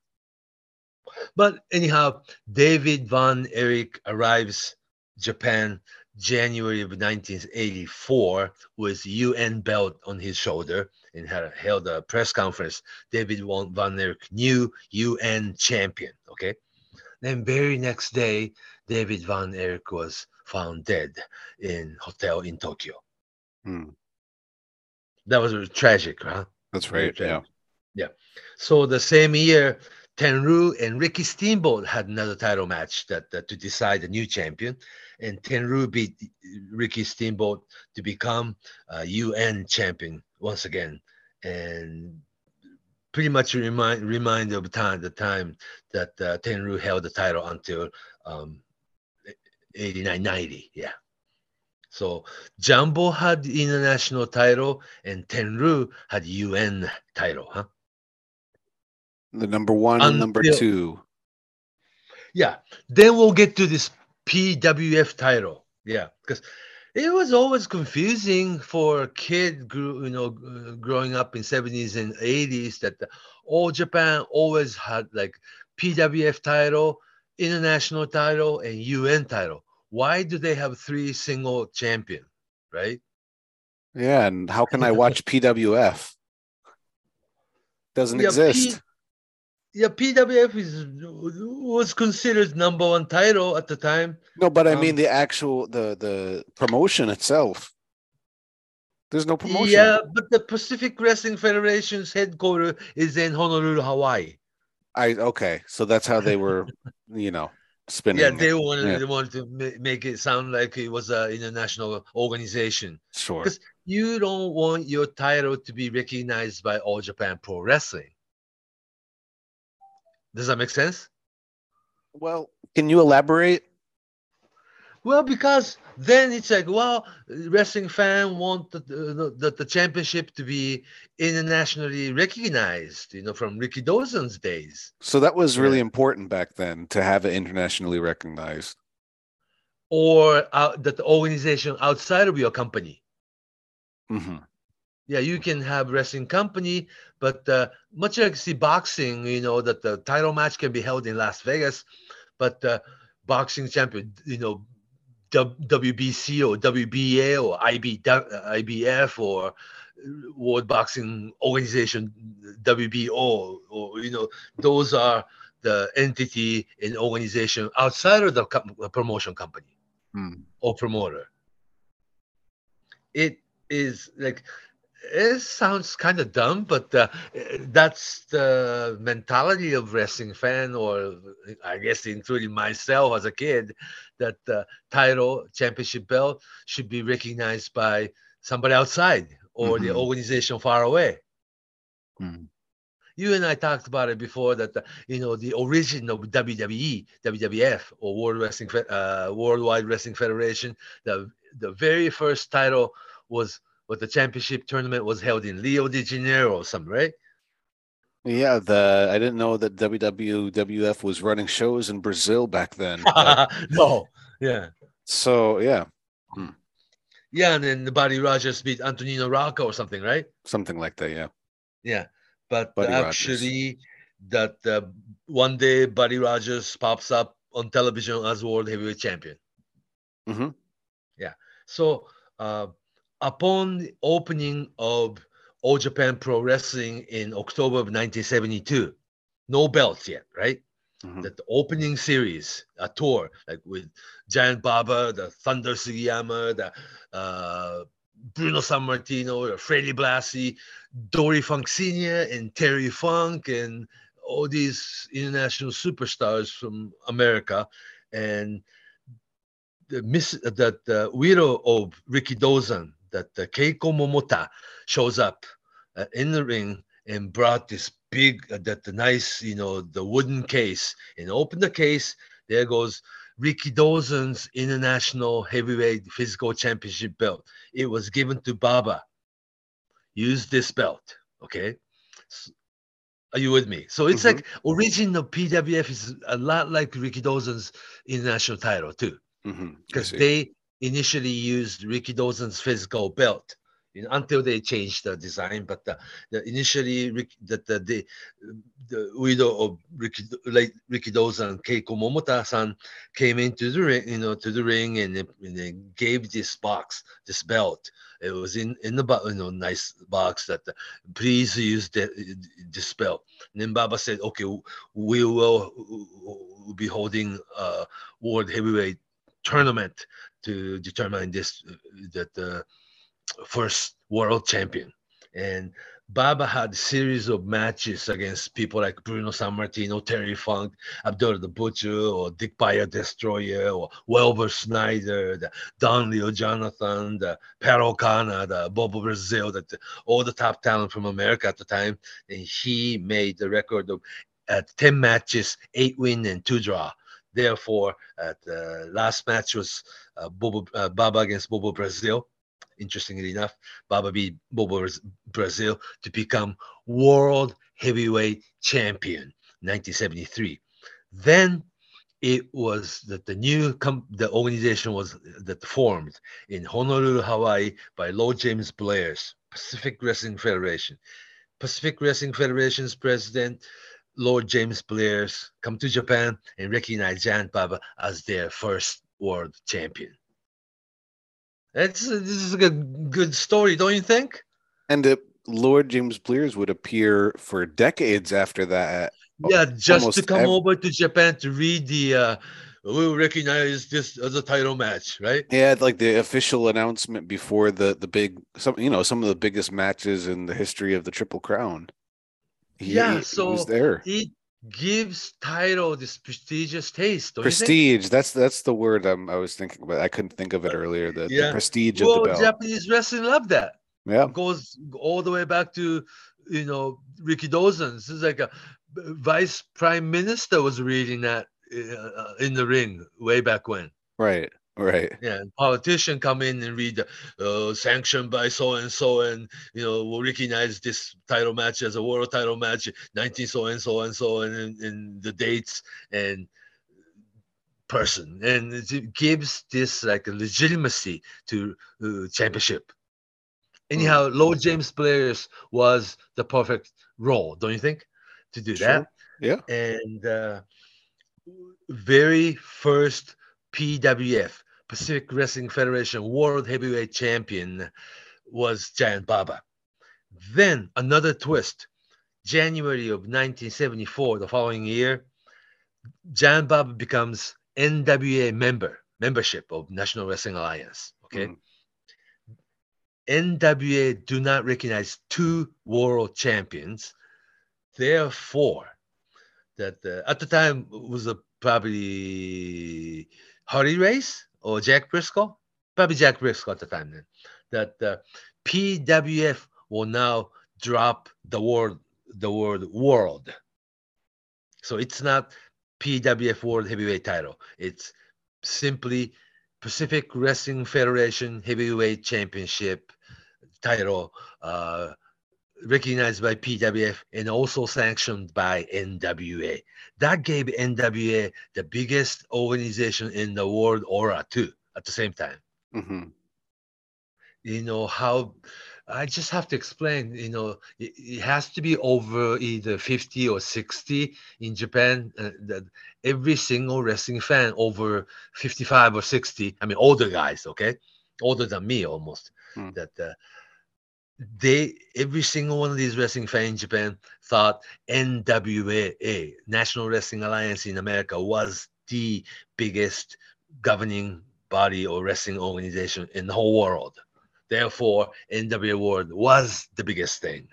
But anyhow, David Von Erich arrives Japan January of nineteen eighty-four with U N belt on his shoulder and had held a press conference. David Von, Von Erich, new U N champion. Okay. Then very next day, David Von Erich was found dead in hotel in Tokyo. Hmm. That was tragic, huh? That's Very right. tragic. Yeah. Yeah. So the same year, Tenryu and Ricky Steamboat had another title match that, that to decide the new champion, and Tenryu beat Ricky Steamboat to become a U N champion once again. And pretty much remind remind of time the time that uh, Tenryu held the title until um, eighty-nine ninety. Yeah. So Jumbo had international title and Tenryu had U N title, huh? The number one and number Until two. yeah, then we'll get to this P W F title. Yeah, because it was always confusing for a kid, grew, you know, uh, growing up in seventies and eighties that the, all Japan always had like P W F title, international title, and U N title. Why do they have three single champion, right? Yeah, and how can I watch P W F? Doesn't Yeah, P exist. yeah P W F is was considered number one title at the time. No, but I Um, mean the actual the the promotion itself. There's no promotion. Yeah, but the Pacific Wrestling Federation's headquarters is in Honolulu, Hawaii. I okay, so that's how they were, you know, Yeah, spinning they it. wanted Yeah, they wanted to ma- make it sound like it was an international organization sure. because you don't want your title to be recognized by All Japan Pro Wrestling. Does that make sense? Well, can you elaborate? Well, because then it's like, well, wrestling fan want the, the, the, the championship to be internationally recognized, you know, from Ricky Dawson's days. So that was really Yeah. important back then to have it internationally recognized. Or uh, that the organization outside of your company. Hmm. Yeah, you can have wrestling company, but uh, much like see boxing, you know, that the title match can be held in Las Vegas, but uh, boxing champion, you know, W B C or W B A or I B, I B F or World Boxing Organization, W B O, or, you know, those are the entity and organization outside of the com- promotion company Hmm. or promoter. It is like, it sounds kind of dumb, but uh, that's the mentality of wrestling fan, or I guess including myself as a kid, that the title championship belt should be recognized by somebody outside or the Mhm. organization far away. Hmm. You and I talked about it before that the, you know the origin of W W E, W W F, or World Wrestling Fe- uh, Worldwide Wrestling Federation. The the very first title was what the championship tournament was held in Rio de Janeiro or something, right? Yeah, the I didn't know that W W F was running shows in Brazil back then. But No, yeah, so yeah, Hmm. yeah, and then the Buddy Rogers beat Antonino Rocca or something, right? something like that. Yeah, Yeah, but Buddy Rogers. actually, that uh, one day Buddy Rogers pops up on television as world heavyweight champion. Hmm. Yeah. So uh, upon the opening of All Japan Pro Wrestling in October of nineteen seventy-two, no belts yet, right? Hmm. That the opening series, a tour, like with Giant Baba, the Thunder Sugiyama, the uh, Bruno Sammartino, Freddie Blassie, Dory Funk Senior, and Terry Funk, and all these international superstars from America. And the miss that the widow of Ricky Dozan, that uh, Keiko Momota shows up uh, in the ring and brought this big, uh, that the nice, you know, the wooden case, and opened the case. There goes Ricky Dozan's International Heavyweight Physical Championship belt. It was given to Baba. Use this belt, okay? S- Are you with me? So it's Hmm. like origin of P W F is a lot like Ricky Dozan's international title too, Hmm. I because see. they initially used Ricky Dawson's physical belt, you know, until they changed the design. But the, the initially Rick, the, the, the the widow of Ricky, like Ricky Dawson, Keiko Momota-san, came into the ring, you know, to the ring, and they, and they gave this box, this belt. It was in in the bo- you know nice box that uh, please use the, this belt. And then Baba said, okay, we will uh, be holding uh, world heavyweight tournament to determine this uh, that the first world champion. And Baba had a series of matches against people like Bruno Sammartino, Terry Funk, Abdullah the Butcher, or Dick Bayer Destroyer, or Welber Snyder, the Don Leo Jonathan, the Pat O'Connor, the Bobo Brazil, that all the top talent from America at the time. And he made the record of at ten matches, eight win and two draw. Therefore, at the last match was uh, Bobo, uh, Baba against Bobo Brazil. Interestingly enough, Baba beat Bobo Brazil to become world heavyweight champion, nineteen seventy-three. Then it was that the new com- the organization was that formed in Honolulu, Hawaii, by Lord James Blair's Pacific Wrestling Federation. Pacific Wrestling Federation's president, Lord James Blair's, come to Japan and recognize Giant Baba as their first world champion. That's this is a good, good story, don't you think? And uh, Lord James Blair's would appear for decades after that. Yeah, just to come ev- over to Japan to read the uh we'll recognize this as a title match, right? Yeah, like the official announcement before the the big some you know some of the biggest matches in the history of the Triple Crown. He, yeah, he, so he was there. it gives title this prestigious taste, don't Prestige. you think? That's that's the word I'm, I was thinking about. I couldn't think of it earlier. The, Yeah. the prestige well, of the belt. Japanese wrestling love that. Yeah. It goes all the way back to, you know, Ricky Dawson. This is like a vice prime minister was reading that uh, in the ring way back when. Right. Right. Yeah, and politician come in and read uh, sanctioned by so and so, and you know will recognize this title match as a world title match, nineteen so and so and so, and in the dates and person, and it gives this like a legitimacy to uh, championship. Anyhow, mm. Lord James Blair's was the perfect role, don't you think, to do Sure. that? Yeah. And uh, very first P W F, Pacific Wrestling Federation World Heavyweight Champion was Giant Baba. Then another twist, January of nineteen seventy-four, the following year, Giant Baba becomes N W A member, membership of National Wrestling Alliance, okay? Mm. N W A do not recognize two world champions. Therefore, that uh, at the time was a probably Harley Race or Jack Briscoe, probably Jack Briscoe at the time then, that uh, P W F will now drop the word the word world. So it's not P W F World Heavyweight title. It's simply Pacific Wrestling Federation Heavyweight Championship title, uh, recognized by P W F and also sanctioned by N W A. That gave N W A the biggest organization in the world aura too at the same time. Mm-hmm. You know how I just have to explain, you know, it, it has to be over either fifty or sixty in Japan. Uh, that every single wrestling fan over fifty-five or sixty, I mean, older guys, okay, older than me almost, mm. that uh, they, every single one of these wrestling fans in Japan thought N W A, National Wrestling Alliance in America, was the biggest governing body or wrestling organization in the whole world. Therefore, N W A World was the biggest thing.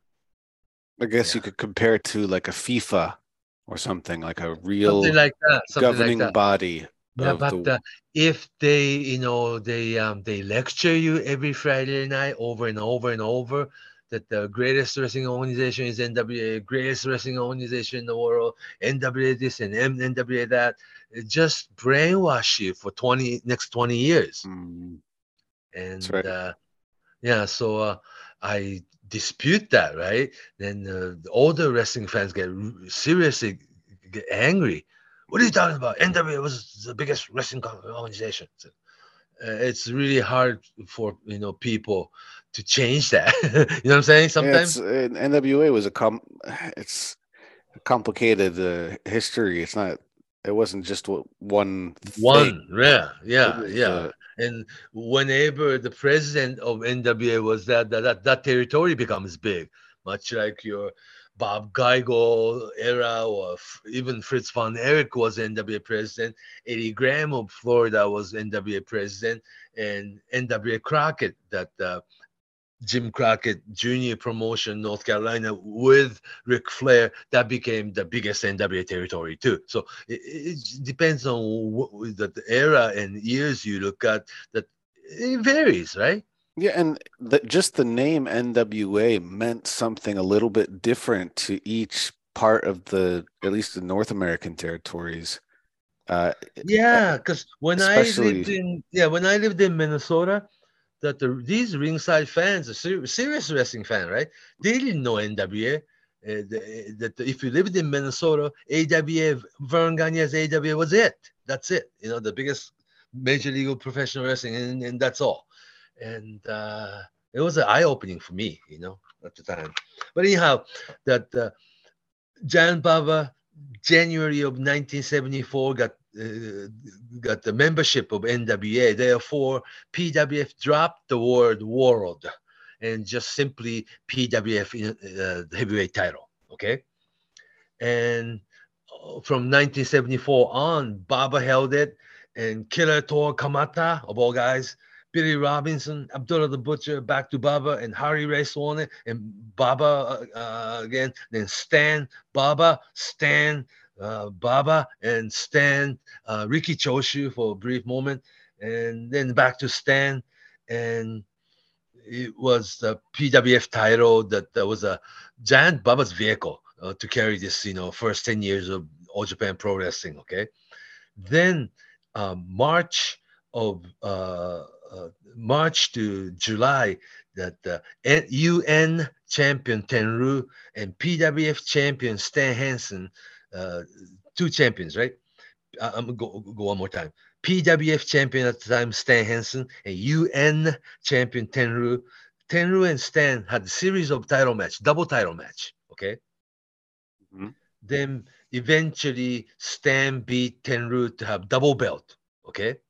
I guess yeah. you could compare it to like a FIFA or something, like a real something like that, something governing like that. body. Yeah, but the... uh, if they, you know, they um, they lecture you every Friday night over and over and over that the greatest wrestling organization is N W A, greatest wrestling organization in the world, N W A this and N W A that, it just brainwash you for twenty next twenty years. Mm. And right. uh, yeah, so uh, I dispute that, right? Then uh, all the wrestling fans get seriously get angry. What are you talking about? N W A was the biggest wrestling organization. So, uh, it's really hard for you know people to change that. You know what I'm saying? Sometimes yeah, it's, uh, N W A was a com. It's a complicated uh, history. It's not. It wasn't just one thing. One, yeah, yeah, was, yeah. Uh, and whenever the president of N W A was that, that, that, that territory becomes big, much like your Bob Geigel era, or f- even Fritz von Erich was N W A president. Eddie Graham of Florida was N W A president, and N W A Crockett, that uh, Jim Crockett Junior promotion, North Carolina, with Ric Flair, that became the biggest N W A territory too. So it, it depends on what, the, the era and years you look at. That it varies, right? Yeah, and the, just the name N W A meant something a little bit different to each part of the, at least the North American territories. Uh, Yeah, because when I especially, lived in yeah when I lived in Minnesota, that the these ringside fans, a ser- serious wrestling fan, right? They didn't know N W A. Uh, the- that if you lived in Minnesota, A W A, Vern Gagne's A W A was it. That's it. You know, the biggest major league of professional wrestling, and, and that's all. And uh, it was an eye opening for me, you know, at the time. But anyhow, that uh, Jan Baba, January of nineteen seventy-four, got uh, got the membership of N W A. Therefore, P W F dropped the word world and just simply P W F in uh, the heavyweight title. Okay, and uh, from nineteen seventy-four on, Baba held it, and Killer Tor Kamata, of all guys, Billy Robinson, Abdullah the Butcher, back to Baba, and Harry Race won it, and Baba uh, uh, again, then Stan, Baba, Stan, uh, Baba, and Stan, uh, Ricky Choshu for a brief moment, and then back to Stan, and it was the P W F title that, that was a giant Baba's vehicle uh, to carry this, you know, first ten years of All Japan Pro Wrestling. Okay. Then um, March of uh, uh, March to July, that the U N champion Tenru and P W F champion Stan Hansen, uh, two champions, right? I- I'm gonna go, go one more time. P W F champion at the time, Stan Hansen, and U N champion Tenru. Tenru and Stan had a series of title match, double title match. Okay. Mhm. Then eventually Stan beat Tenru to have double belt. Okay.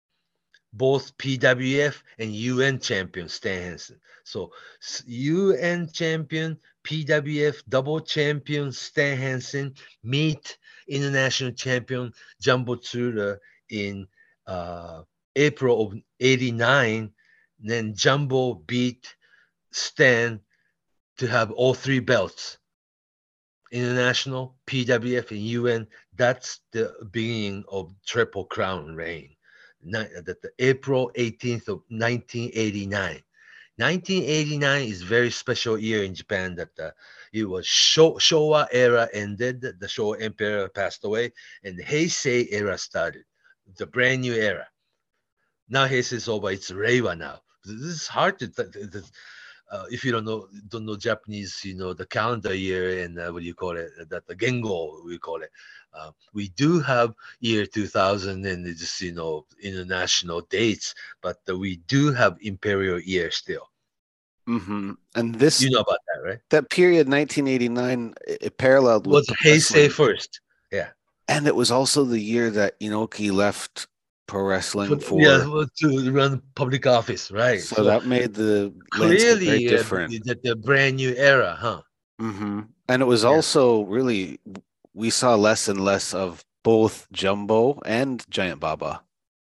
Both P W F and U N champion Stan Hansen. So s- U N champion, P W F double champion Stan Hansen meet international champion Jumbo Tsuruta in uh, April of eighty-nine. Then Jumbo beat Stan to have all three belts, international, P W F, and U N. That's the beginning of Triple Crown reign. Ni- The, the April eighteenth of nineteen eighty-nine. nineteen eighty-nine is a very special year in Japan that uh, it was Sho- Showa era ended, the Showa Emperor passed away, and the Heisei era started, the brand new era. Now Heisei is over, it's Reiwa now. This is hard to, th- th- th- uh, if you don't know don't know Japanese, you know the calendar year and uh, what do you call it? That the Gengo we call it. Uh, we do have year two thousand and it's just you know international dates, but uh, we do have imperial year still. Mhm. And this You know about that, right? that period, nineteen eighty-nine, it it paralleled with Was pro Heisei wrestling, first? Yeah. and it was also the year that Inoki left pro For, wrestling yeah, for, well, to run public office, right? so So that made the landscape very clearly, uh, different. the, the, the brand new era, huh? Hmm. And it was Yeah. also really, we saw less and less of both Jumbo and Giant Baba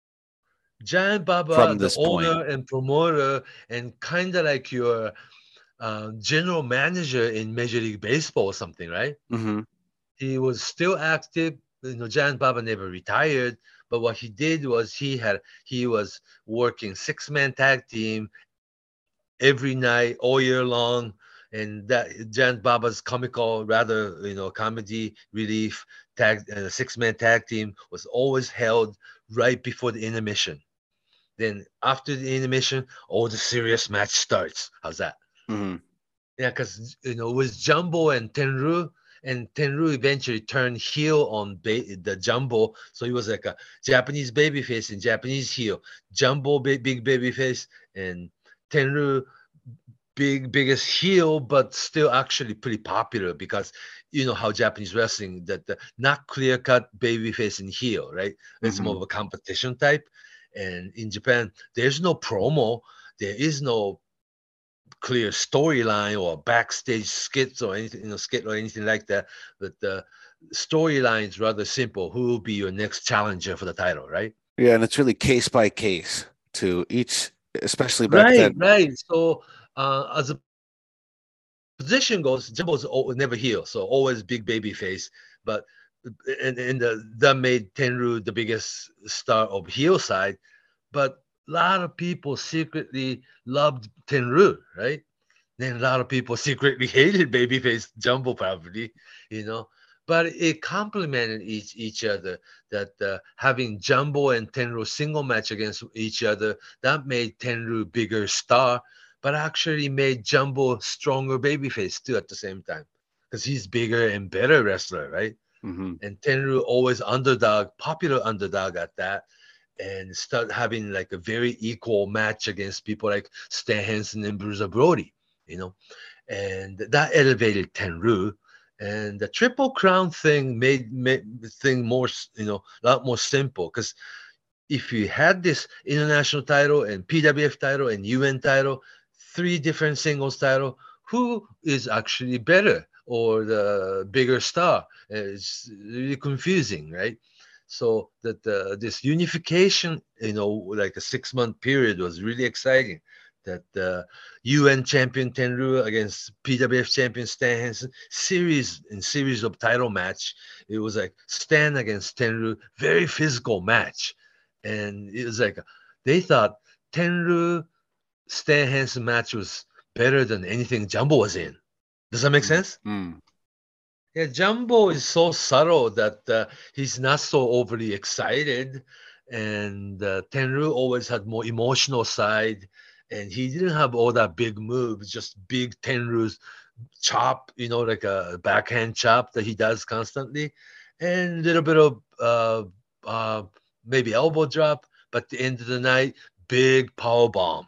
Giant Baba, from the this point. owner and promoter, and kind of like your uh, general manager in Major League Baseball or something, right? Hmm. He was still active. You know, Giant Baba never retired, but what he did was he had he was working six man tag team every night, all year long, and that Giant Baba's comical, rather you know, comedy relief tag uh, six man tag team was always held right before the intermission. Then after the intermission, all the serious match starts. How's that? Hmm. Yeah, because you know, it was Jumbo and Tenru, and Tenru eventually turned heel on ba- the Jumbo, so he was like a Japanese babyface and Japanese heel. Jumbo big big babyface and Tenru big biggest heel, but still actually pretty popular because you know how Japanese wrestling that the not clear cut babyface and heel, right? It's more Hmm. of a competition type, and in Japan there's no promo, there is no clear storyline or backstage skits or anything, you know, skit or anything like that. But the storyline is rather simple. Who will be your next challenger for the title, right? Yeah, and it's really case by case to each, especially back Right, then. right. So Uh, as a position goes, Jumbo's al- never heel, so always big baby face. But and, and the, that made Tenru the biggest star of heel side. But a lot of people secretly loved Tenru, right? Then a lot of people secretly hated babyface Jumbo, probably, you know. But it complemented each each other. That uh, having Jumbo and Tenru single match against each other, that made Tenru bigger star, but actually made Jumbo stronger babyface too at the same time, because he's bigger and better wrestler, right? Mm-hmm. And Tenru always underdog, popular underdog at that, and start having like a very equal match against people like Stan Hansen and Bruiser Brody, you know, and that elevated Tenru. And the Triple Crown thing made, made the thing more, you know, a lot more simple, because if you had this international title and P W F title and U N title, three different singles title, who is actually better or the bigger star? It's really confusing, right? So that uh, this unification, you know, like a six month period was really exciting. That uh, U N champion Tenru against P W F champion Stan Hansen, series and series of title match. It was like Stan against Tenru, very physical match, and it was like they thought Tenru Stan Hansen match was better than anything Jumbo was in. Does that make sense? Mm-hmm. Yeah, Jumbo is so subtle that uh, he's not so overly excited, and uh, Tenru always had more emotional side, and he didn't have all that big moves, just big Tenru's chop, you know, like a backhand chop that he does constantly, and a little bit of uh, uh, maybe elbow drop, but at the end of the night, big power bomb.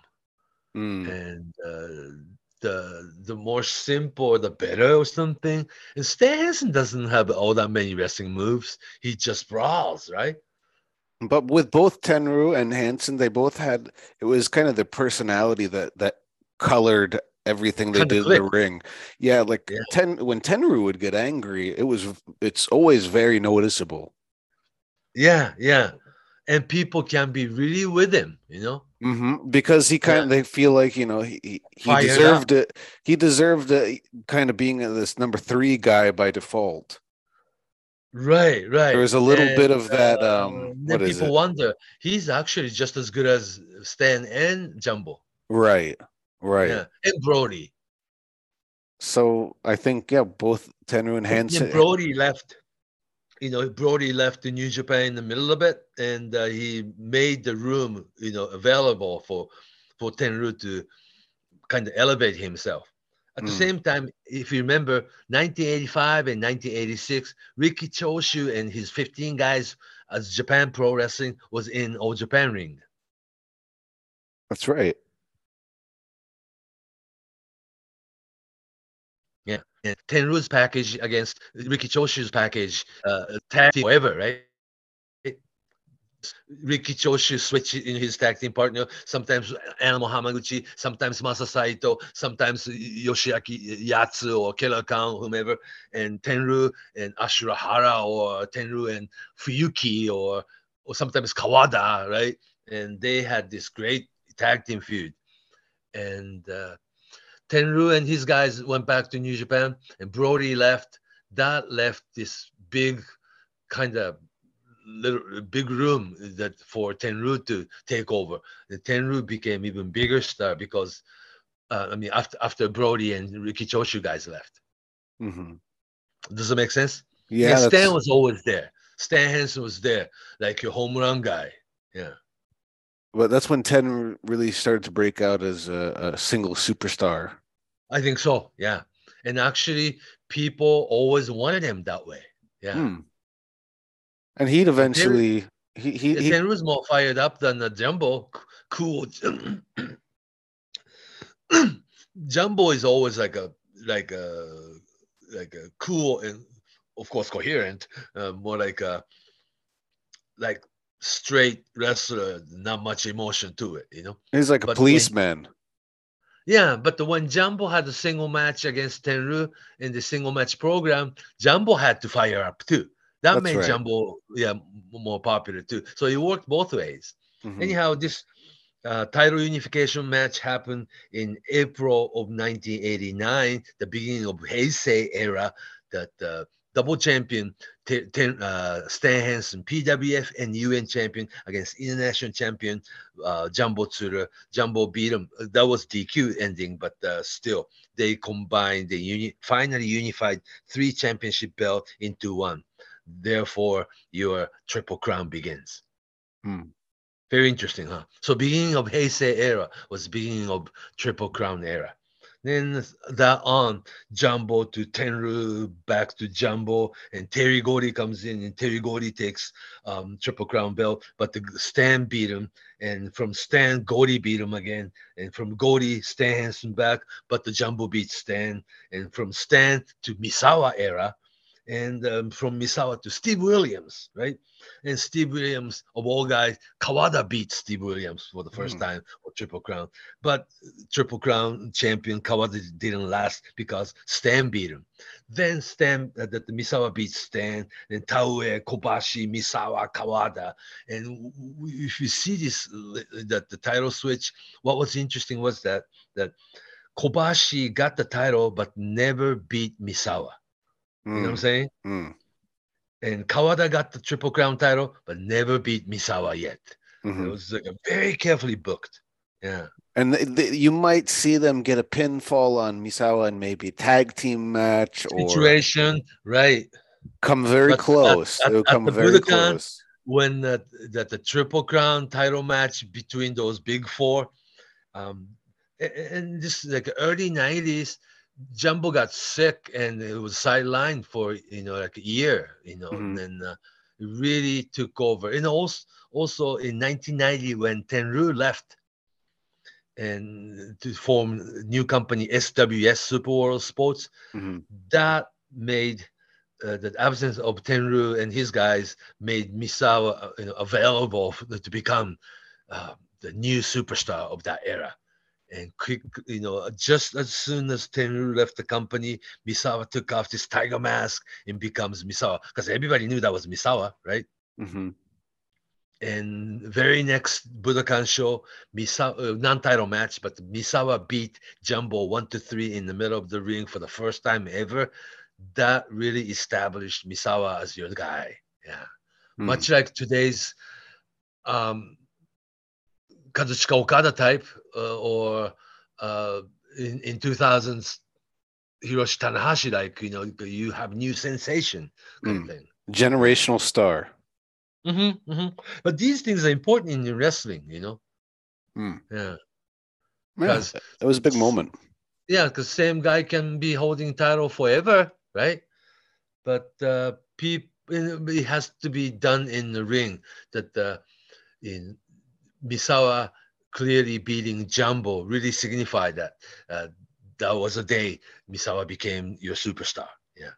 Mm. And uh, the the more simple, the better, or something. And Stan Hansen doesn't have all that many wrestling moves. He just brawls, right? But with both Tenru and Hansen, they both had it was kind of the personality that that colored everything they Kind of did in the click. ring. Yeah, like Yeah, ten when Tenru would get angry, it was it's always very noticeable. yeah, yeah. And people can be really with him, you know, Mm-hmm. Because he kind yeah, of they feel like you know he he, he fired up. deserved it. He deserved it, kind of being this number three guy by default. Right, There right. was a little And bit of that. uh, Um, then what is people it? wonder, he's actually just as good as Stan and Jumbo. Right, right. Yeah, and Brody. So I think yeah, both Tenru and Then Hansen. Brody left. You know, Brody left to New Japan in the middle of it, and uh, he made the room, you know, available for for Tenru to kind of elevate himself. At the Mm, same time, if you remember, nineteen eighty-five and nineteen eighty-six, Ricky Choshu and his fifteen guys as Japan Pro Wrestling was in All Japan Ring. that's right. Yeah, and Tenru's package against Ricky Choshu's package, uh, tag team forever, right? Ricky Choshu switch in his tag team partner. Sometimes Animal Hamaguchi, sometimes Masa Saito, sometimes Yoshiaki Yatsu or Killer Khan, whomever, and Tenru and Ashura Hara or Tenru and Fuyuki or or sometimes Kawada, right? And they had this great tag team feud. And uh, Tenru and his guys went back to New Japan, and Brody left. That left this big kind of little big room that for Tenru to take over. The Tenru became even bigger star because uh, I mean after after Brody and Ricky Choshu guys left. Hmm. Does it make sense? And Yeah, Stan that's was always there. Stan Hansen was there, like your home run guy. Yeah. but that's when Ten really started to break out as a, a single superstar. I think so. Yeah. And actually, people always wanted him that way. Yeah. Hmm. And he'd And Ten, eventually he he yeah, he Tenru was more fired up than the Jumbo. Cool. Jumbo is always like a like a like a cool and of course coherent, uh, more like a like straight wrestler, not much emotion to it, you know. he's like a But when policeman. yeah, but the, when Jumbo had a single match against Tenru in the single match program, Jumbo had to fire up too. That That's made right. Jumbo yeah m- more popular too. So it worked both ways. Hmm. Anyhow, this uh, title unification match happened in April of nineteen eighty-nine, the beginning of Heisei era, that uh, double champion t- ten, uh, Stan Hansen, P W F and U N champion against international champion uh, Jumbo Tsuruta. Jumbo beat him. That was D Q ending, but uh, still, they combined, they uni- finally unified three championship belts into one. Therefore, your Triple Crown begins. Hmm. Very interesting, huh? So beginning of Heisei era was beginning of Triple Crown era. Then that on, Jumbo to Tenru, back to Jumbo, and Terry Gordy comes in, and Terry Gordy takes um, Triple Crown belt, but the Stan beat him, and from Stan, Gordy beat him again, and from Gordy, Stan Hansen back, but the Jumbo beats Stan, and from Stan to Misawa era, and um, from Misawa to Steve Williams, right? And Steve Williams, of all guys, Kawada beat Steve Williams for the first Mm. time for Triple Crown. But Triple Crown champion Kawada didn't last because Stan beat him. Then Stan, uh, the, the Misawa beat Stan, then Taue, Kobashi, Misawa, Kawada. And w- w- if you see this, uh, that the title switch, what was interesting was that that Kobashi got the title but never beat Misawa. You know what I'm Mm. saying? Mm. And Kawada got the Triple Crown title, but never beat Misawa yet. Mhm. It was like a very carefully booked. Yeah. And th- th- you might see them get a pinfall on Misawa and maybe tag team match or Situation, right. come very But at, close. at, It will at come the very Budokan, close. when uh, that the Triple Crown title match between those big four, um, a- and this is like early nineties, Jumbo got sick and it was sidelined for you know like a year, you know, Mhm. and then uh, it really took over. And also, also in nineteen ninety when Tenru left and to form a new company S W S Super World Sports, Mhm. that made uh, the absence of Tenru and his guys made Misawa uh, you know, available for, to become uh, the new superstar of that era. And quick, you know, just as soon as Tenru left the company, Misawa took off this tiger mask and becomes Misawa because everybody knew that was Misawa, right? Mhm. And very next Budokan show, Misawa, uh, non-title match, but Misawa beat Jumbo one to three in the middle of the ring for the first time ever. That really established Misawa as your guy. Yeah, Mm. much like today's um, Kazuchika Okada type, uh, or uh, in in two thousands Hiroshi Tanahashi, like you know, you have new sensation kind Mm. of thing. Generational star. Mm-hmm, mm-hmm. But these things are important in wrestling, you know. Mm. Yeah, Yeah, because it was a big moment. yeah, because same guy can be holding title forever, right? But uh, people, it has to be done in the ring. That uh, in Misawa clearly beating Jumbo really signified that uh, that was a day Misawa became your superstar. Yeah.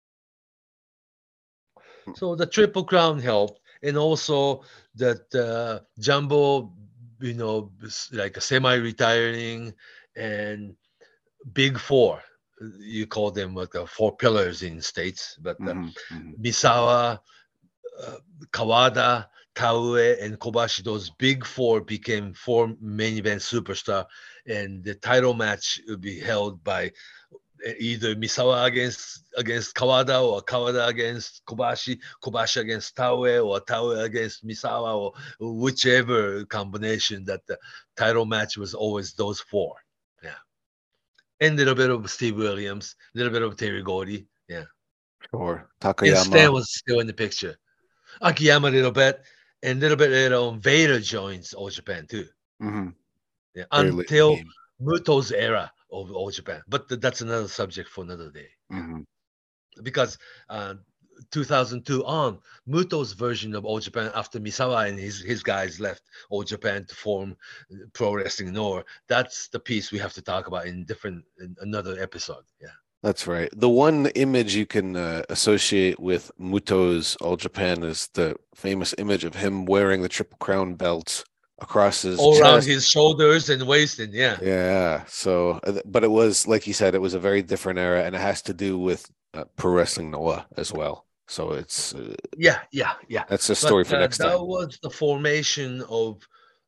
So the Triple Crown helped, and also that uh, Jumbo, you know, s- like a semi-retiring and Big Four. You call them like the four pillars in states, but uh, Mhm. Mhm. Misawa, uh, Kawada, Taue, and Kobashi, those big four became four main event superstar, and the title match would be held by either Misawa against against Kawada or Kawada against Kobashi, Kobashi against Taue or Taue against Misawa or whichever combination that the title match was always those four. Yeah. And a little bit of Steve Williams, a little bit of Terry Gordy. Yeah. Sure. And Stan Takayama. was still in the picture. Akiyama a little bit, and a little bit later on, Vader joins All Japan too. Mhm. Yeah, Very late in the until game. Muto's era of All Japan. But th- that's another subject for another day. Mhm. Because uh, two thousand two on, Muto's version of All Japan after Misawa and his, his guys left All Japan to form uh, Pro Wrestling Noah, that's the piece we have to talk about in different in another episode. Yeah. That's right. The one image you can uh, associate with Muto's All Japan is the famous image of him wearing the Triple Crown belt across his All around chest. his shoulders and waist, and yeah. Yeah. So, uh, but it was, like you said, it was a very different era, and it has to do with uh, Pro Wrestling Noah as well. So it's uh, Yeah, yeah, yeah. that's a story But for uh, next that time. was the formation of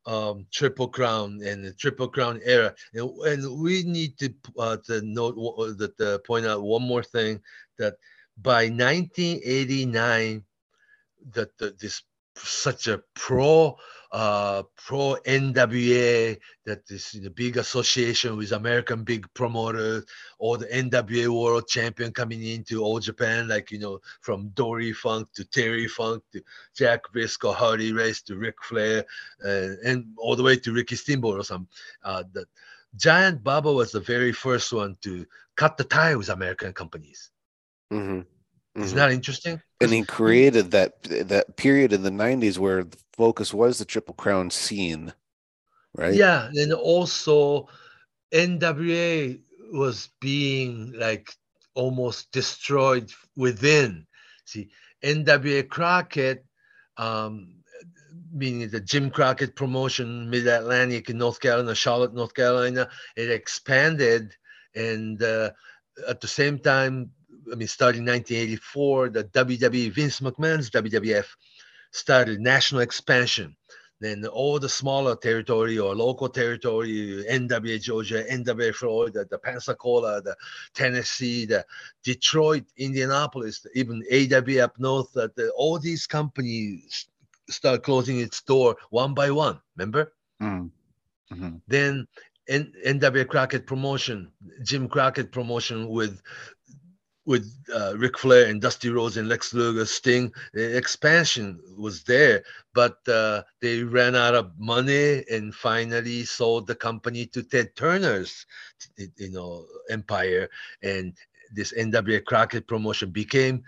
um, Triple Crown and the Triple Crown era. And, and we need to uh, to note that uh, point out one more thing, that by nineteen eighty-nine, that the, this such a pro uh pro N W A, that this the big association with American big promoters, or the N W A world champion coming into All Japan, like, you know, from Dory Funk to Terry Funk to Jack Briscoe, Hardy Race to Ric Flair, uh, and all the way to Ricky Steamboat or some. Uh, the Giant Baba was the very first one to cut the tie with American companies. Mm-hmm. Isn't Mm-hmm. that interesting? And he created that that period in the nineties where the focus was the Triple Crown scene, right? Yeah, and also N W A was being like almost destroyed within. See, N W A Crockett, um, meaning the Jim Crockett promotion, Mid Atlantic in North Carolina, Charlotte, North Carolina, it expanded, and uh, at the same time, I mean, starting nineteen eighty-four, the W W E, Vince McMahon's W W F, started national expansion. Then all the smaller territory or local territory, N W A Georgia, N W A Florida, the Pensacola, the Tennessee, the Detroit, Indianapolis, even A W up north, that the, all these companies start closing its door one by one. Remember? Mm-hmm. Then N- NWA Crockett promotion, Jim Crockett promotion with with uh, Ric Flair and Dusty Rhodes and Lex Luger, Sting. The expansion was there, but uh, they ran out of money and finally sold the company to Ted Turner's, you know, empire, and this N W A Crockett promotion became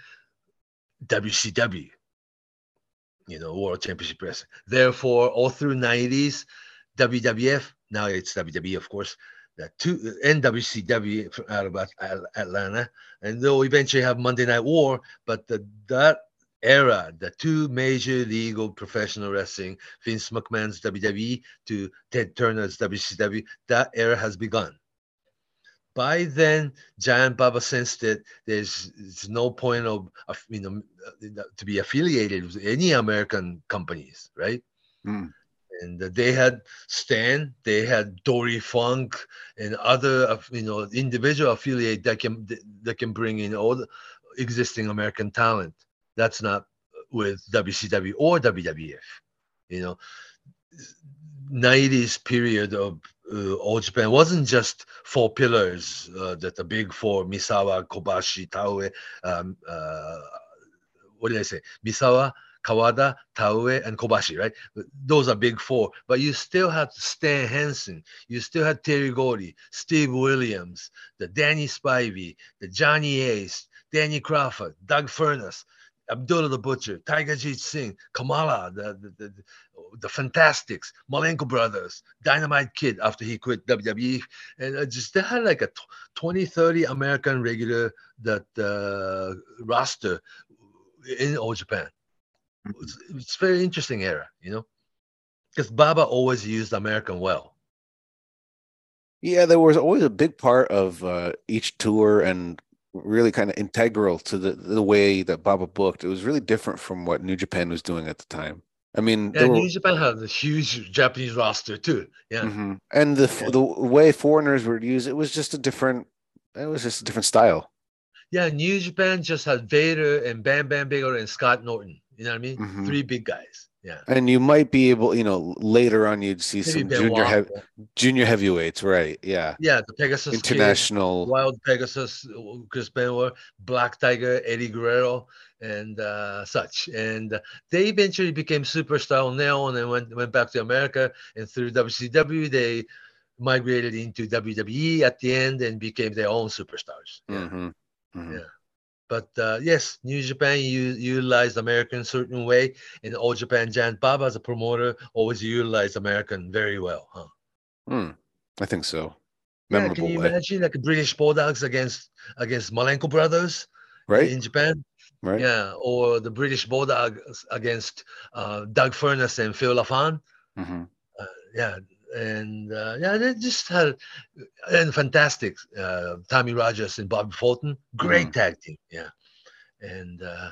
W C W, you know, World Championship Wrestling. Therefore, all through nineties, W W F, now it's W W E, of course, the two N W C W out of Atlanta, and they'll eventually have Monday Night War. But the, that era, the two major legal professional wrestling, Vince McMahon's W W E to Ted Turner's W C W, that era has begun. By then, Giant Baba sensed that there's, there's no point of, of you know to be affiliated with any American companies, right? Mm. And they had Stan, they had Dory Funk, and other you know individual affiliate that can that can bring in all the existing American talent. That's not with W C W or W W F. You know, nineties period of uh, All Japan wasn't just four pillars, uh, that the big four: Misawa, Kobashi, Taue. Um, uh, what did I say? Misawa, Kawada, Taue, and Kobashi, right? Those are big four. But you still had Stan Hansen. You still had Terry Gordy, Steve Williams, the Danny Spivey, the Johnny Ace, Danny Crawford, Doug Furnace, Abdullah the Butcher, Tiger Jeet Singh, Kamala, the, the, the, the Fantastics, Malenko Brothers, Dynamite Kid after he quit W W E. And just they had like a twenty, thirty American regular that uh, roster in All Japan. It's, it's very interesting era, you know, because Baba always used American well. Yeah, there was always a big part of uh, each tour, and really kind of integral to the the way that Baba booked. It was really different from what New Japan was doing at the time. I mean, yeah, New were, Japan had a huge Japanese roster too. Yeah, mm-hmm. and the yeah. the way foreigners were used, it was just a different. It was just a different style. Yeah, New Japan just had Vader and Bam Bam Bigelow and Scott Norton. You know what I mean? Mm-hmm. Three big guys. Yeah. And you might be able, you know, later on you'd see Maybe some Ben junior Waffle. heavy, junior heavyweights, right? Yeah. Yeah, the Pegasus International Kid, Wild Pegasus, Chris Benoit, Black Tiger, Eddie Guerrero, and uh, such. And uh, they eventually became superstar on their own and went went back to America. And through W C W, they migrated into W W E at the end and became their own superstars. Yeah. Mm-hmm. Mm-hmm. Yeah. But uh, yes, New Japan u- utilized American certain way, and All Japan Giant Baba as a promoter always utilized American very well, huh? Mm, I think so. Yeah, Memorable can you way. imagine like British Bulldogs against against Malenko Brothers, right? in Japan? Right. Yeah, or the British Bulldogs against uh, Doug Furnace and Phil LaFon. Mm-hmm. Uh, yeah, and uh, yeah, they just had and fantastic uh, Tommy Rogers and Bobby Fulton, great Mm. tag team. Yeah, and uh,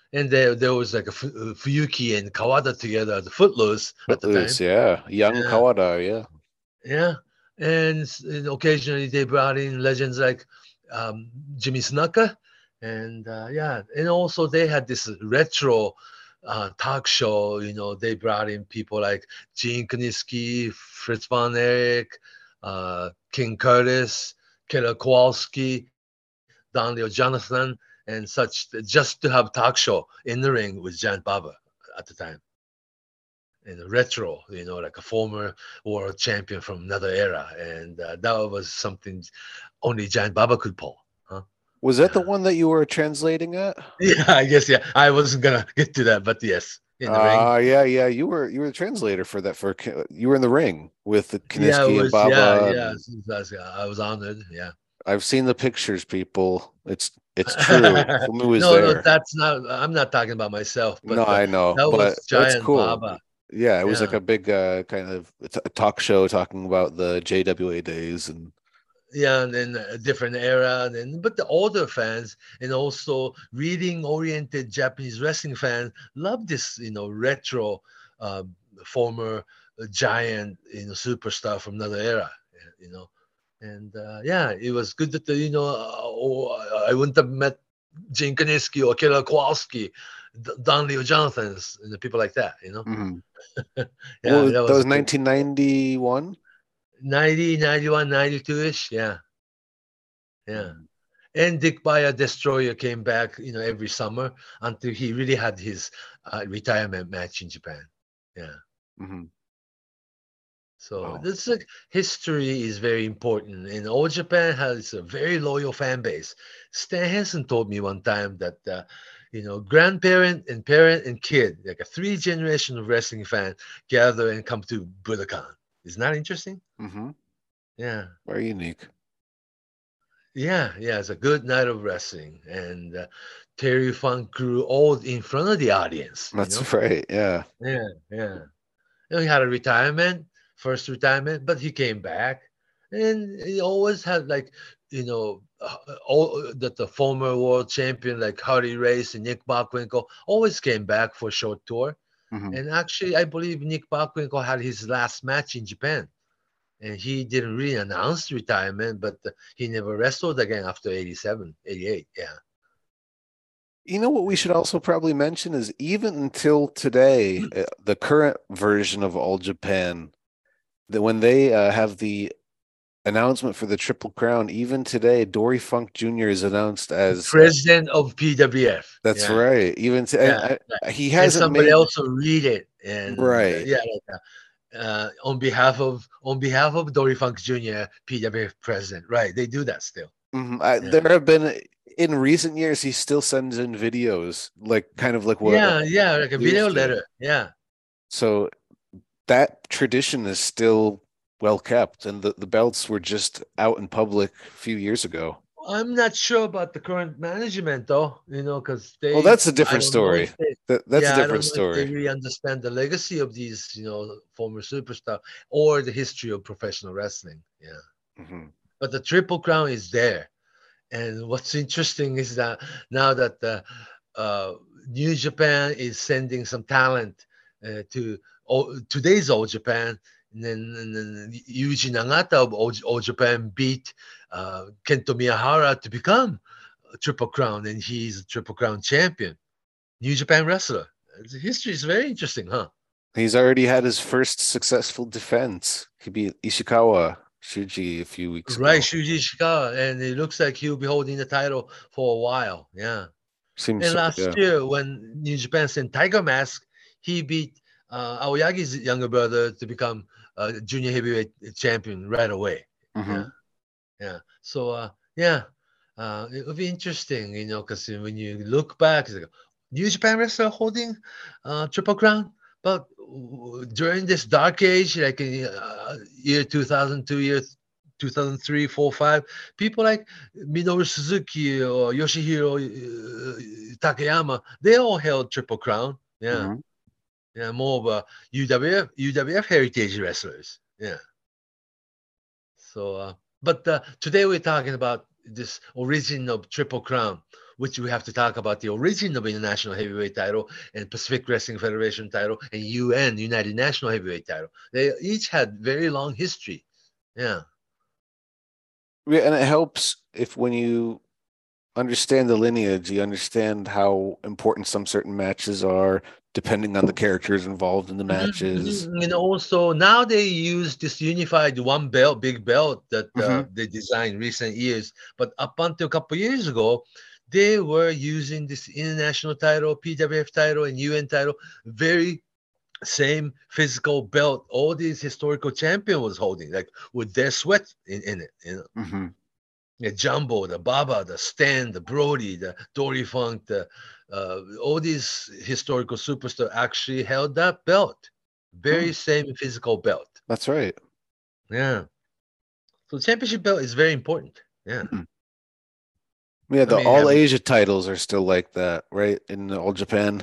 And there there was like a Fu- Fuyuki and Kawada together at the Footloose at the time. Footloose, yeah. Young Yeah. Kawada, yeah. Yeah, and, s- and occasionally they brought in legends like um, Jimmy Snuka, and uh, yeah, and also they had this retro uh, talk show. You know, they brought in people like Gene Kiniski, Fritz von Erich, uh, King Curtis, Killer Kowalski, Don Leo Jonathan, and such, just to have talk show in the ring with Giant Baba at the time. And retro, you know, like a former world champion from another era, and uh, that was something only Giant Baba could pull. Huh? Was that the Yeah. one that you were translating at? Yeah, I guess. Yeah, I wasn't gonna get to that, but yes, in the ring. Uh yeah, yeah. You were you were the translator for that for Ki- you were in the ring with the Yeah, it Kiniski and was. Yeah, Baba. yeah. And That's- yeah, I was honored. Yeah. I've seen the pictures, people. It's it's true. Fumu was No, no, there. that's not. I'm not talking about myself, No, but uh, I know, that but was that's Giant cool. Baba. Yeah, it was like Yeah. a big uh, kind of t- talk show talking about the J W A days and Yeah, and then a different era, and then, but the older fans and also reading oriented Japanese wrestling fans love this, you know, retro uh, former uh, giant, you know, superstar from another era, you know. And uh, yeah, it was good that, uh, you know, uh, oh, I wouldn't have met Gene Kaniski or Killer Kowalski, D- Don Leo Jonathans, and the people like that, you know. Mhm. Yeah, Well, that that was was good. nineteen ninety-one. ninety, ninety-one, ninety-two-ish. Yeah, yeah. And Dick Baya Destroyer came back, you know, every summer until he really had his uh, retirement match in Japan. Yeah. Mm-hmm. So Wow. this like history is very important, and all Japan has a very loyal fan base. Stan Hansen told me one time that uh, you know, grandparent and parent and kid, like a three generation of wrestling fan, gather and come to Budokan. Isn't that interesting? Mm-hmm. Yeah. Very unique. Yeah, yeah, it's a good night of wrestling, and uh, Terry Funk grew old in front of the audience. You know, That's right. Yeah. yeah, yeah. You know, he had a retirement, first retirement, but he came back, and he always had like, you know, uh, all that the former world champion like Hardy Race and Nick Bockwinkel always came back for a short tour. Mm-hmm. And actually, I believe Nick Bockwinkel had his last match in Japan, and he didn't really announce retirement, but uh, he never wrestled again after eighty-seven, eighty-eight. Yeah. You know what we should also probably mention is even until today, uh, the current version of All Japan, that when they uh, have the announcement for the Triple Crown, even today, Dory Funk Junior is announced as uh, President of P W F. that's Yeah. right. Even to, Yeah. and Yeah. I, he And hasn't somebody made else will read it. And uh, right. yeah, like, uh, uh, on behalf of on behalf of Dory Funk Junior, P W F president. Right. They do that still. Mhm. I, Yeah. there have been in recent years, he still sends in videos, like kind of like what uh, Yeah, yeah, like a he video used to. letter. Yeah. So that tradition is still well kept, and the, the belts were just out in public a few years ago. I'm not sure about the current management though, you know, because they Well, that's a I different don't know story. if they That, that's yeah, a I different don't know if they story. really understand the legacy of these, you know, former superstar or the history of professional wrestling. Yeah. hmm But the Triple Crown is there. And what's interesting is that now that the uh, New Japan is sending some talent uh, to o- today's All Japan, and then, and then Yuji Nagata of All, All Japan beat uh, Kento Miyahara to become a Triple Crown, and he's a Triple Crown champion, New Japan wrestler. The history is very interesting, huh? He's already had his first successful defense. He beat Ishikawa Shuji a few weeks Right, ago. Shuji Ishikawa, and it looks like he'll be holding the title for a while. Yeah. Seems And so, last yeah. year, when New Japan sent Tiger Mask, he beat uh, Aoyagi's younger brother to become uh, junior heavyweight champion right away. hmm Yeah, yeah. So uh, yeah, uh, it would be interesting, you know, because when you look back, it's like, New Japan wrestler holding uh, Triple Crown, but w- during this dark age, like in uh, year two thousand two, year two thousand three, four, five, people like Minoru Suzuki or Yoshihiro uh, Takayama, they all held Triple Crown. Yeah, hmm yeah, more of a U W F U W F heritage wrestlers. Yeah. So, uh, but uh, today we're talking about this origin of Triple Crown. which we have to talk about the origin of International Heavyweight title and Pacific Wrestling Federation title and U N, United National Heavyweight title. They each had very long history. Yeah. Yeah, and it helps if when you understand the lineage, you understand how important some certain matches are, depending on the characters involved in the matches. Mm-hmm. And also now they use this unified one belt, big belt that uh, Mm-hmm. they designed recent years. But up until a couple years ago, they were using this international title, P W F title, and U N title, very same physical belt. All these historical champion was holding, like with their sweat in, in it. You know, Mm-hmm. the Jumbo, the Baba, the Stan, the Brody, the Dory Funk, the uh, all these historical superstars actually held that belt. Very Hmm. same physical belt. That's right. Yeah. So the championship belt is very important. Yeah. Mhm. Yeah, I the mean, All have- Asia titles are still like that, right? In All Japan.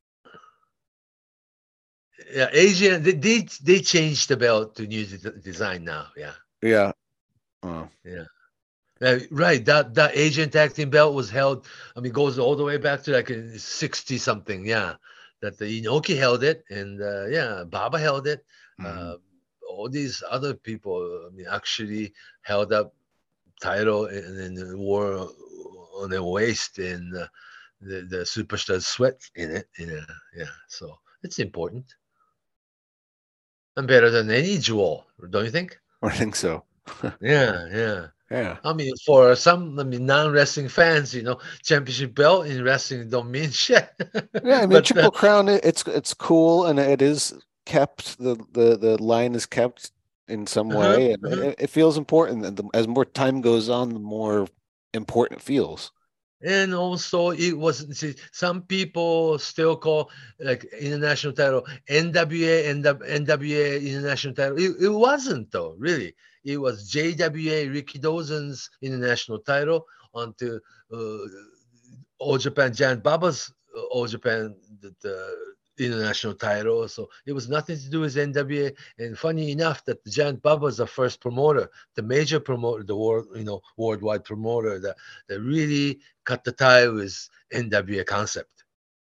yeah, Asia, they, they they changed the belt to new de- design now. Yeah. Yeah. Oh. Yeah. Uh, right. That that Asian tag team belt was held. I mean, goes all the way back to like sixty something. Yeah, that the Inoki held it, and uh, yeah, Baba held it. Mhm. Uh, all these other people, I mean, actually held up title and then wore on their waist, and uh, the the superstars sweat in it. Yeah, yeah. So it's important and better than any jewel, don't you think? I think so. Yeah, yeah. Yeah. I mean, for some, I mean, non-wrestling fans, you know, championship belt in wrestling don't mean shit. Yeah, I mean, but Triple uh, Crown, it, it's it's cool and it is kept. The the the line is kept in some uh-huh, way, and uh-huh. it, it feels important. And the, as more time goes on, the more important it feels. And also, it was see, some people still call like international title N W A and N W A international title. It, it wasn't though, really. It was J W A Ricky Dawson's international title onto uh, All Japan Giant Baba's uh, All Japan the, the international title. So it was nothing to do with N W A. And funny enough, that the Giant Baba was the first promoter, the major promoter, the world, you know, worldwide promoter that that really cut the tie with N W A concept.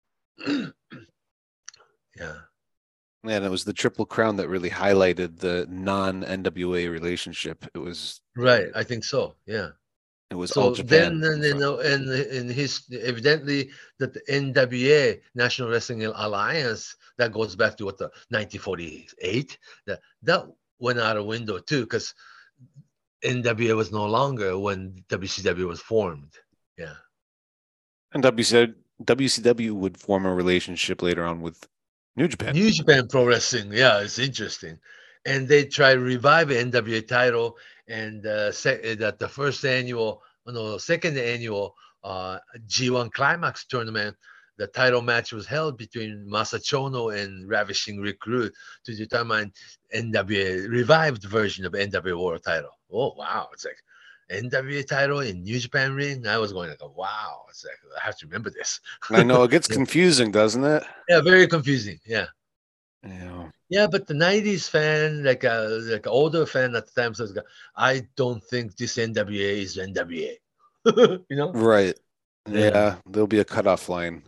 Yeah. And it was the Triple Crown that really highlighted the non-N W A relationship. It was Right. I think so. Yeah. it was All So then, Japan. then you know, and in his evidently that the N W A National Wrestling Alliance that goes back to what the nineteen forty-eight that that went out of window too because N W A was no longer when W C W was formed. Yeah. And W C W would form a relationship later on with New Japan. New Japan Pro Wrestling. Yeah, it's interesting. And they try to revive the N W A title, and uh, se- that the first annual, no, second annual uh, G one Climax tournament, the title match was held between Masachono and Ravishing Rick Rude to determine N W A revived version of N W A World Title. Oh wow! It's like N W A title in New Japan ring. I was going like, wow! It's like I have to remember this. I know it gets Yeah. confusing, doesn't it? Yeah, very confusing. Yeah. Yeah. Yeah, but the nineties fan, like a like an older fan at the time, says, "I don't think this N W A is N W A." You know? Right. Yeah. Yeah, there'll be a cutoff line.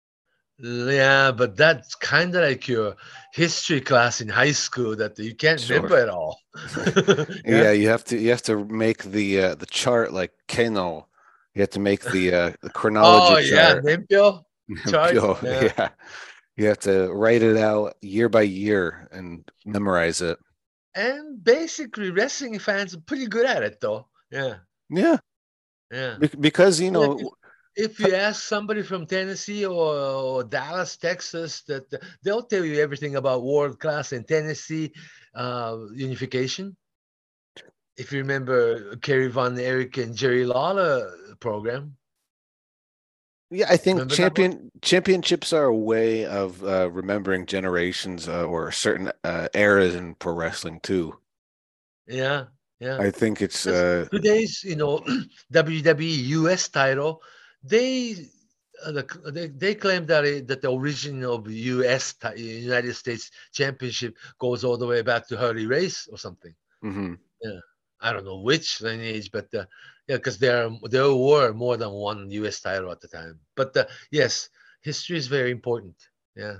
Yeah, but that's kind of like your history class in high school that you can't Sure. remember at all. Yeah, you have to you have to make the uh, the chart like Keno. You have to make the uh, the chronology Oh yeah, chart. Nempyo chart. Yo, Yeah. yeah. You have to write it out year by year and memorize it. And basically, wrestling fans are pretty good at it, though. Yeah, Yeah, yeah. be- because you Like, know, if you ask somebody from Tennessee or, or Dallas, Texas, that they'll tell you everything about world class and Tennessee uh, unification. If you remember Kerry Von Erich and Jerry Lawler program, yeah, I think remember that one? champion championships are a way of uh, remembering generations uh, or certain uh, eras in pro wrestling too. Yeah, yeah. I think it's 'Cause uh, today's, you know, W W E U S title, they uh, the, they, they claim that it, that the origin of U S ti- United States Championship goes all the way back to Harley Race or something. mhm. Yeah, I don't know which lineage, but uh, yeah, because there there were more than one U S title at the time. But uh, yes, history is very important. Yeah.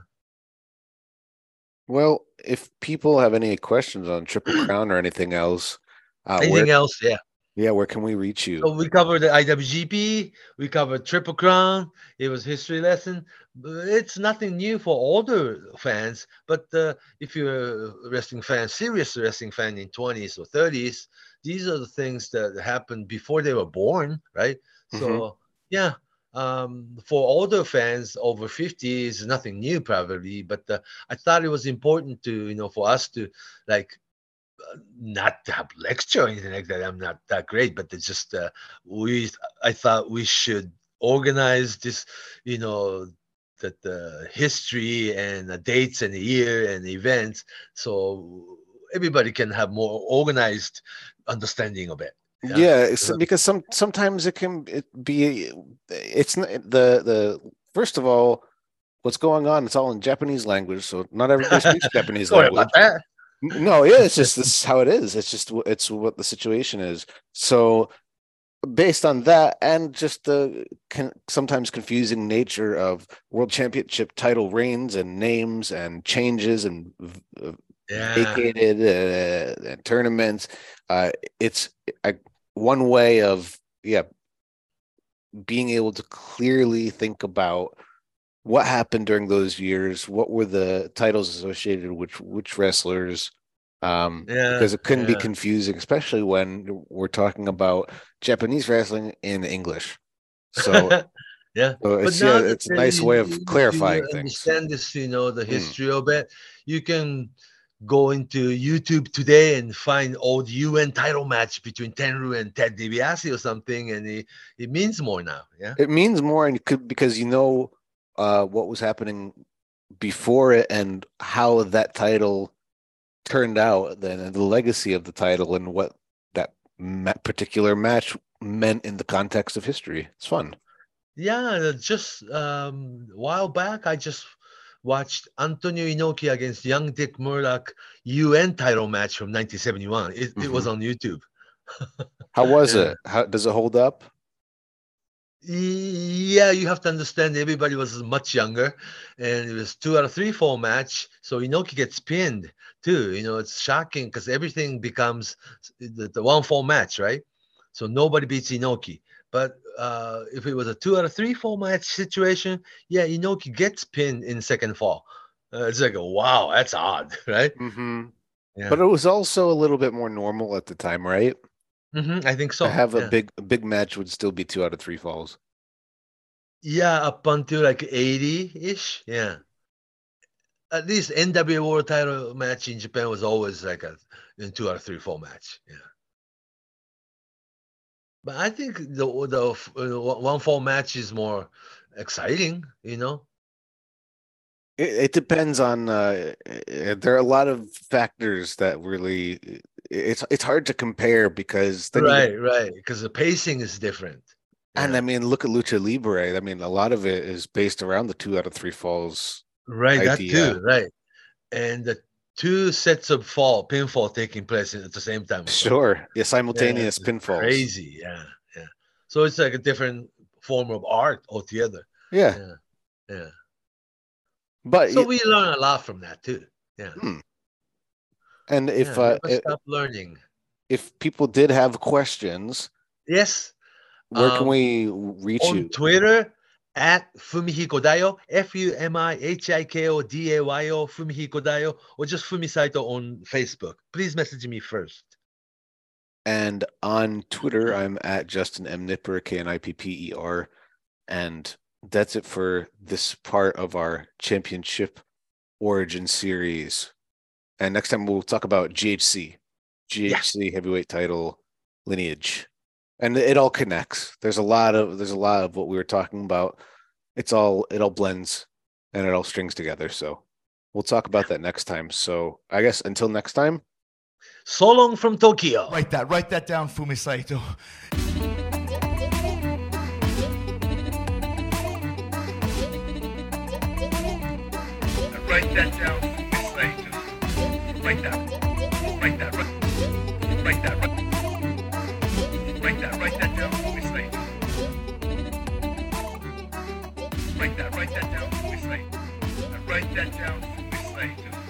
Well, if people have any questions on Triple Crown or anything else, uh, Anything where, else? Yeah. yeah, where can we reach you? So we covered the I W G P, we covered Triple Crown. It was history lesson. But it's nothing new for older fans, but uh, if you're a wrestling fan, serious wrestling fan in twenties or thirties, these are the things that happened before they were born, right? So Mhm. yeah, um, for older fans over fifty is nothing new probably, but uh, I thought it was important to you know for us to like not to have lecture or anything like that. I'm not that great, but it's just uh, we. I thought we should organize this, you know, that the history and the dates and the year and the events, so everybody can have more organized understanding of it. Yeah. Yeah, it's because some sometimes it can it be it's not the the first of all, what's going on? It's all in Japanese language, so not everybody speaks Japanese Sorry language. about that. No, yeah, it's just this is how it is. It's just it's what the situation is. So based on that, and just the con- sometimes confusing nature of world championship title reigns and names and changes and uh, Yeah. vacated uh, and tournaments, uh, it's I, one way of yeah being able to clearly think about what happened during those years, what were the titles associated with which wrestlers, um, Yeah, because it couldn't be yeah. confusing, especially when we're talking about Japanese wrestling in English. So, Yeah, so but it's now yeah, that it's a uh, nice you, way you- of if you clarifying things. understand this, you know, the Mm. history of it, you can go into YouTube today and find old U N title match between Tenryu and Ted DiBiase or something, and it, it means more now. Yeah, It means more, and you could because you know uh, what was happening before it and how that title turned out, then and the legacy of the title and what that ma- particular match meant in the context of history. It's fun. yeah. uh, Just um, a while back, I just watched Antonio Inoki against Young Dick Murdoch U N title match from nineteen seventy-one. It, it was Mhm. on YouTube. How was Yeah. it? How does it hold up? Yeah, you have to understand everybody was much younger, and it was two out of three fall match. So Inoki gets pinned too. You know, it's shocking because everything becomes the, the one fall match, right? So nobody beats Inoki. But uh, if it was a two out of three fall match situation, yeah, Inoki gets pinned in second fall. Uh, it's like, wow, that's odd, right? Mm-hmm. Yeah, But it was also a little bit more normal at the time, right? hmm I think To so. have a Yeah, big a big match would still be two out of three falls. yeah, up until like eighty ish. Yeah. At least N W A World Title match in Japan was always like a in two out of three four match. Yeah, but I think the the uh, one fall match is more exciting. You know, It, it depends on. Uh, uh, there are a lot of factors that really. It's it's hard to compare because then you right, right, because the pacing is different. and Yeah, I mean look at Lucha Libre. I mean a lot of it is based around the two out of three falls right, that idea. too, right, and the two sets of fall pinfall taking place at the same time. Or something. Sure, yeah, Yeah, simultaneous it's pinfalls. crazy. Yeah, yeah. So it's like a different form of art altogether. Yeah, Yeah, yeah. but So y- we learn a lot from that too. Yeah. hmm. And if Yeah, uh, never i- stop learning. if people did have questions, Yes. where can Um, we reach on you? Twitter at Fumihiko Dayo, F U M I H I K O D A Y O, Fumihiko Dayo, or just Fumisaito on Facebook. Please message me first. And on Twitter, I'm at Justin M Nipper, K N I P P E R, and that's it for this part of our championship origin series. And next time we'll talk about G H C, G H C heavyweight title lineage, and it all connects. There's a lot of there's a lot of what we were talking about. It's all it all blends and it all strings together. So we'll talk about that next time. So I guess until next time. So long from Tokyo. Write that. Write that down, Fumisaito. Write that down, Fumisaito. Write that. Write that. Write that. write that down, Fumi Saito.